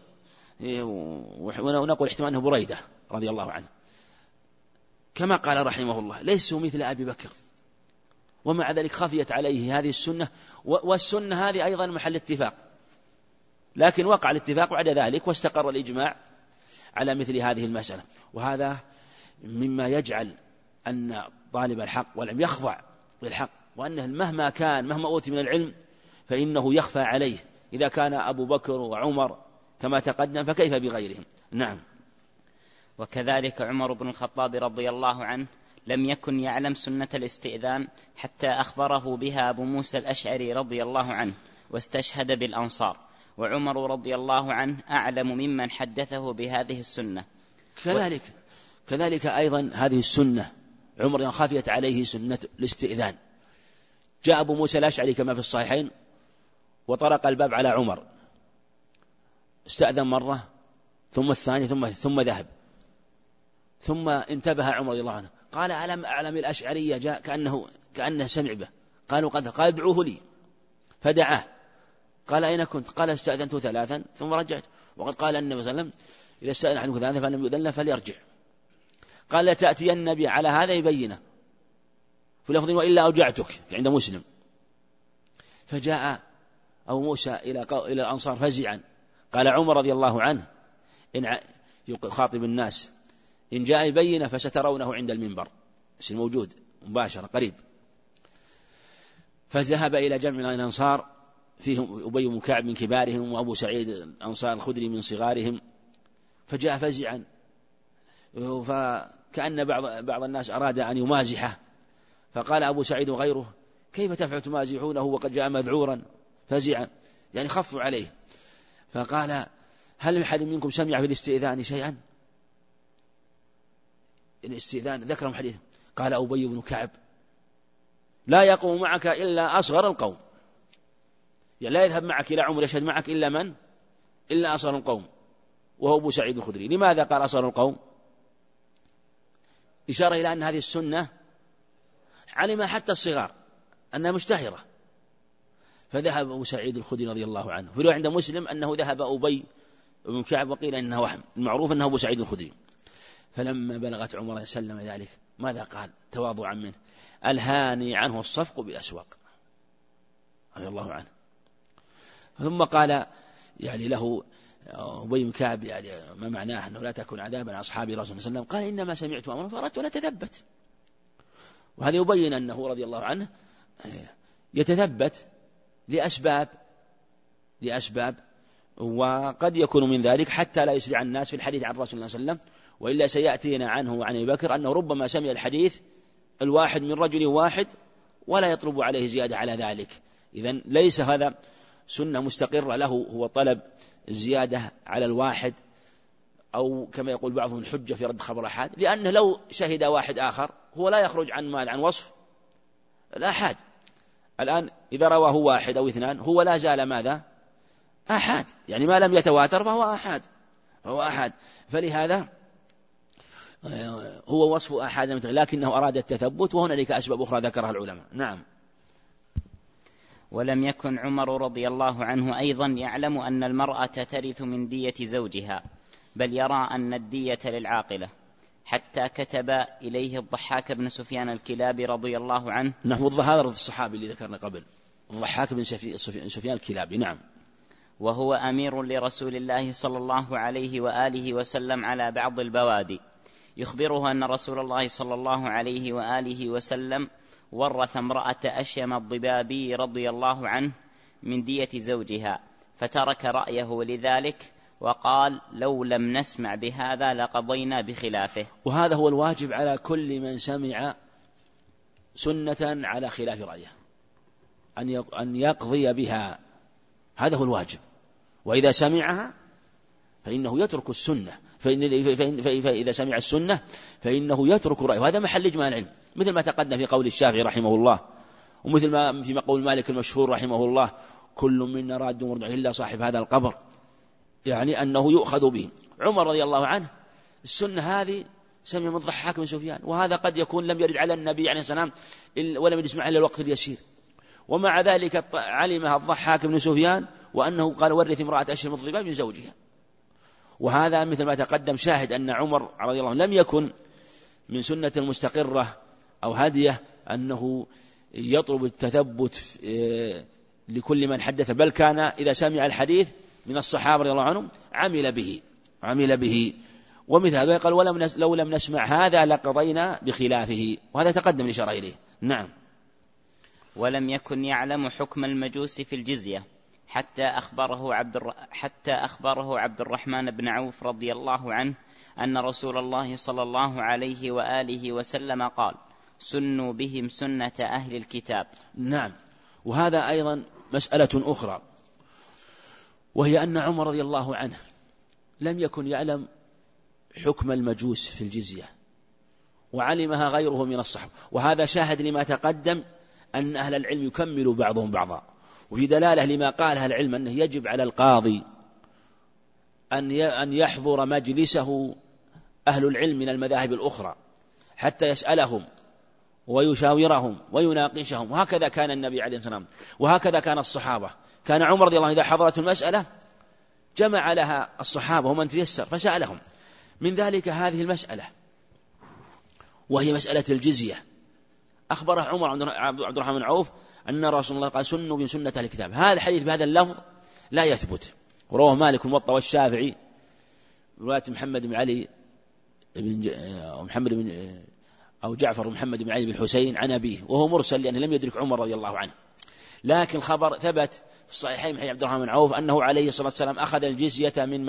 S1: ونقول احتمال أنه بريدة رضي الله عنه، كما قال رحمه الله ليسوا مثل أبي بكر، ومع ذلك خفيت عليه هذه السنة، والسنة هذه أيضا محل اتفاق، لكن وقع الاتفاق بعد ذلك واستقر الإجماع على مثل هذه المسألة. وهذا مما يجعل أن طالب الحق والعلم يخضع للحق، وأنه مهما أوتي من العلم فإنه يخفى عليه. إذا كان أبو بكر وعمر كما تقدم فكيف بغيرهم؟ نعم.
S2: وكذلك عمر بن الخطاب رضي الله عنه لم يكن يعلم سنة الاستئذان حتى أخبره بها أبو موسى الأشعري رضي الله عنه واستشهد بالأنصار، وعمر رضي الله عنه أعلم ممن حدثه بهذه السنة.
S1: كذلك أيضا هذه السنة عمر خافيت عليه سنة الاستئذان. جاء أبو موسى الأشعري كما في الصحيحين وطرق الباب على عمر، استأذن مرة ثم الثانية ثم ذهب، ثم انتبه عمر رضي الله عنه قال: ألم أعلم الأشعرية؟ جاء كأنه سمع به. قال ادعوه لي، فدعاه. قال: أين كنت؟ قال: استأذنت 3 ثم رجعت. وقد قال النبي صلى الله عليه وسلم: إذا استأذن أحدكم 3 فلم يؤذن له فليرجع. قال: لتأتي النبي على هذا يبينه في لفظ: وإلا أوجعتك، عند مسلم. فجاء أبو موسى إلى الأنصار فزعا. قال عمر رضي الله عنه إن يخاطب الناس: إن جاء يبينه فسترونه عند المنبر، موجود مباشرة قريب. فذهب إلى جمع من الأنصار فيهم أبي بن كعب من كبارهم، وأبو سعيد الأنصار الخدري من صغارهم، فجاء فزعا، فكأن بعض الناس أراد أن يمازحه، فقال أبو سعيد وغيره: كيف تفعل تمازحونه وقد جاء مذعورا فزعا؟ يعني خفوا عليه. فقال: هل أحد منكم سمع في الاستئذان شيئا؟ الاستئذان ذكرهم حديث قال أبي بن كعب لا يقوم معك إلا أصغر القوم، يعني لا يذهب معك إلى عمر يشهد معك إلا من؟ إلا أصغر القوم، وهو أبو سعيد الخدري. لماذا قال أصغر القوم؟ إشارة إلى أن هذه السنة علم حتى الصغار أنها مشتهرة، فذهب أبو سعيد الخدري رضي الله عنه. في رواية عند مسلم أنه ذهب أبي بن كعب وقيل إنه وهم، المعروف أنه أبو سعيد الخدري. فلما بلغت عمر سلم ذلك ماذا قال تواضعا منه؟ ألهاني عنه الصفق بالأسواق رضي الله عنه. ثم قال يعني له أبي بن كعب يعني ما معناه أنه لا تكون عذابا أصحاب رسول الله صلى الله عليه وسلم؟ قال إنما سمعت أمرا فأردت أن أتثبت. وهذا يبين أنه رضي الله عنه يتثبت لأسباب وقد يكون من ذلك حتى لا يسرع الناس في الحديث عن رسول الله صلى الله عليه وسلم. وإلا سيأتينا عنه وعن أبي بكر أنه ربما سمع الحديث الواحد من رجل واحد ولا يطلب عليه زيادة على ذلك. إذن ليس هذا سنة مستقرة له هو طلب الزيادة على الواحد، أو كما يقول بعضهم الحجة في رد خبر الآحاد، لأنه لو شهد واحد آخر هو لا يخرج عن وصف الآحاد. الآن إذا رواه واحد أو اثنان هو لا زال ماذا؟ آحاد، يعني ما لم يتواتر فهو آحاد. فلهذا هو وصف آحاد، لكنه أراد التثبت، وهنالك أسباب أخرى ذكرها العلماء. نعم.
S2: ولم يكن عمر رضي الله عنه أيضا يعلم أن المرأة ترث من دية زوجها، بل يرى أن الدية للعاقلة، حتى كتب إليه الضحاك بن سفيان الكلابي رضي الله عنه.
S1: نحن هذا الصحابي اللي ذكرنا قبل، الضحاك بن سفيان الكلابي. نعم.
S2: وهو أمير لرسول الله صلى الله عليه وآله وسلم على بعض البوادي، يخبره أن رسول الله صلى الله عليه وآله وسلم ورث امرأة أشيم الضبابي رضي الله عنه من دية زوجها، فترك رأيه لذلك وقال لو لم نسمع بهذا لقضينا بخلافه.
S1: وهذا هو الواجب على كل من سمع سنة على خلاف رأيه أن يقضي بها، هذا هو الواجب. وإذا سمعها فإنه يترك السنة، فإذا سمع السنة فإنه يترك رأيه، وهذا محل إجماع العلم، مثل ما تقدم في قول الشافعي رحمه الله، ومثل ما في قول مالك المشهور رحمه الله كل منا راد مرجع إلا صاحب هذا القبر، يعني أنه يؤخذ به. عمر رضي الله عنه السنة هذه سمع من الضحاك بن سفيان، وهذا قد يكون لم يرد على النبي عليه السلام ولم يسمع إلا الوقت اليسير، ومع ذلك علمها الضحاك بن سفيان وأنه قال ورث امرأة أشيم الضبابي من زوجها. وهذا مثل ما تقدم شاهد أن عمر رضي الله عنه لم يكن من سنة المستقرة أو هديه أنه يطلب التثبت لكل من حدث، بل كان إذا سمع الحديث من الصحابة رضي الله عنهم عمل به. ومثل هذا قال لو لم نسمع هذا لقضينا بخلافه، وهذا تقدم الإشارة إليه. نعم.
S2: ولم يكن يعلم حكم المجوس في الجزية حتى أخبره عبد الرحمن بن عوف رضي الله عنه أن رسول الله صلى الله عليه وآله وسلم قال سنوا بهم سنة أهل الكتاب.
S1: نعم. وهذا أيضا مسألة أخرى، وهي أن عمر رضي الله عنه لم يكن يعلم حكم المجوس في الجزية، وعلمها غيره من الصحابة، وهذا شاهد لما تقدم أن أهل العلم يكمل بعضهم بعضا، وفي دلالة لما قال أهل العلم أنه يجب على القاضي أن يحضر مجلسه أهل العلم من المذاهب الأخرى حتى يسألهم ويشاورهم ويناقشهم. وهكذا كان النبي عليه الصلاة والسلام، وهكذا كان الصحابة. كان عمر رضي الله عنه إذا حضرت المسألة جمع لها الصحابة ومن تيسر فسألهم. من ذلك هذه المسألة وهي مسألة الجزية، أخبره عمر عبد الرحمن بن عوف أن رسول الله قال سنوا من سنة أهل الكتاب. هذا الحديث بهذا اللفظ لا يثبت، ورواه مالك الموطأ والشافعي رواية محمد بن علي أو جعفر محمد بن علي بن حسين عن أبيه، وهو مرسل لأنه لم يدرك عمر رضي الله عنه. لكن خبر ثبت في الصحيحين من حديث عبد الرحمن بن عوف أنه عليه الصلاة والسلام أخذ الجزية من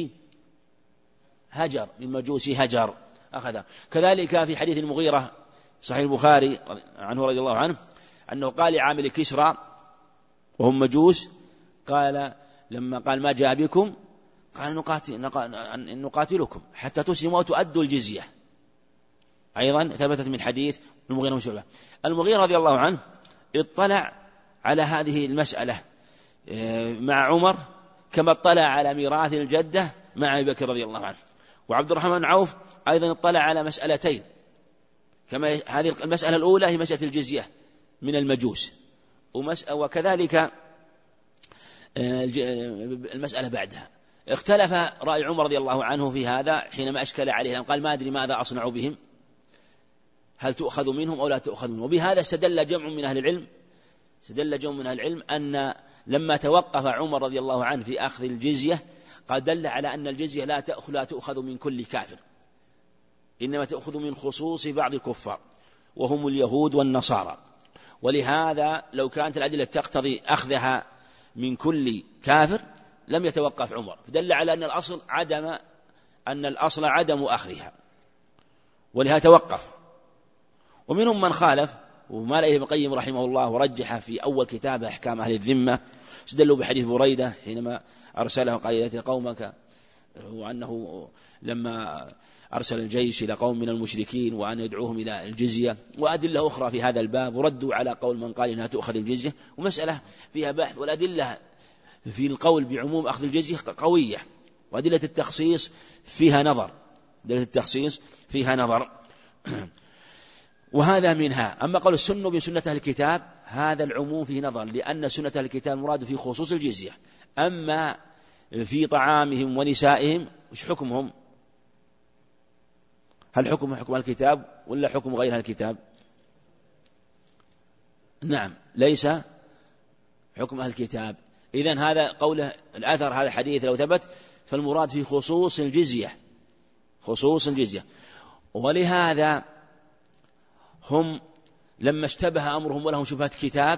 S1: مجوس هجر أخذ. كذلك في حديث المغيرة صحيح البخاري عنه رضي الله عنه أنه قال لعامل كسرى وهم مجوس، قال لما قال ما جاء بكم قال نقاتلكم حتى تسلموا وتؤدوا الجزية. أيضا ثبتت من حديث المغيرة بن شعبة. المغيرة رضي الله عنه اطلع على هذه المسألة مع عمر كما اطلع على ميراث الجدة مع أبي بكر رضي الله عنه. وعبد الرحمن بن عوف أيضا اطلع على مسألتين، كما هذه المسألة الأولى هي مسألة الجزية من المجوس، وكذلك المسألة بعدها. اختلف رأي عمر رضي الله عنه في هذا حينما أشكل عليه، قال ما أدري ماذا أصنع بهم، هل تؤخذ منهم أو لا تؤخذ منهم. وبهذا استدل جمع من أهل العلم أن لما توقف عمر رضي الله عنه في أخذ الجزية قد دل على أن الجزية لا تؤخذ من كل كافر، إنما تأخذ من خصوص بعض الكفار وهم اليهود والنصارى. ولهذا لو كانت الأدلة تقتضي أخذها من كل كافر لم يتوقف عمر، فدل على أن الأصل عدم أخذها، ولهذا توقف. ومنهم من خالف وما لئيه ابن القيم رحمه الله ورجح في أول كتاب أحكام أهل الذمة، استدلوا بحديث بريدة حينما أرسله قال إلى قومك، وأنه لما أرسل الجيش إلى قوم من المشركين وأن يدعوهم إلى الجزية، وأدلة أخرى في هذا الباب، وردوا على قول من قال إنها تؤخذ الجزية، ومسألة فيها بحث. والأدلة في القول بعموم أخذ الجزية قوية، وأدلة التخصيص فيها نظر وهذا منها. أما قول السنة بسنة أهل الكتاب هذا العموم فيه نظر، لأن سنة أهل الكتاب مراد في خصوص الجزية. أما في طعامهم ونسائهم وش حكمهم؟ هل حكم الكتاب ولا حكم غير الكتاب؟ نعم، ليس حكم أهل الكتاب. إذن هذا قوله الأثر، هذا الحديث لو ثبت فالمراد في خصوص الجزية. ولهذا هم لما اشتبه أمرهم ولهم شبهة كتاب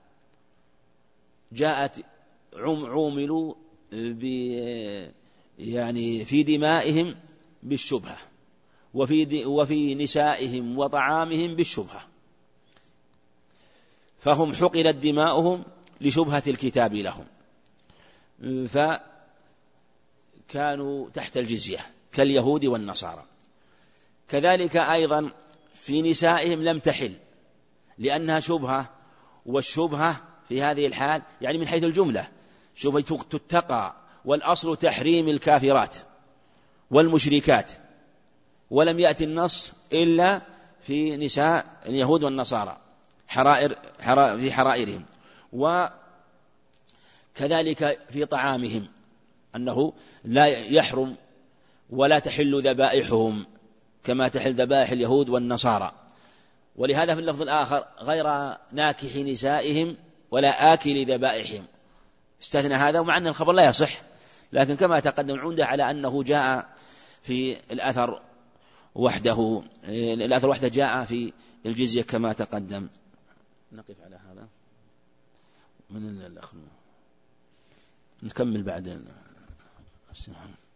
S1: جاءت عوملوا يعني في دمائهم بالشبهة، وفي نسائهم وطعامهم بالشبهة، فهم حقنت دماؤهم لشبهة الكتاب لهم، فكانوا تحت الجزية كاليهود والنصارى. كذلك أيضا في نسائهم لم تحل لأنها شبهة، والشبهة في هذه الحال يعني من حيث الجملة شبهة تتقى، والأصل تحريم الكافرات والمشركات، ولم يأتي النص إلا في نساء اليهود والنصارى في حرائرهم. وكذلك في طعامهم أنه لا يحرم ولا تحل ذبائحهم كما تحل ذبائح اليهود والنصارى. ولهذا في اللفظ الآخر غير ناكح نسائهم ولا آكل ذبائحهم استثنى هذا، ومع أن الخبر لا يصح، لكن كما تقدم العمدة على أنه جاء في الأثر وحده جاء في الجزية كما تقدم. نقف على هذا من الأخ، نكمل بعد السلام.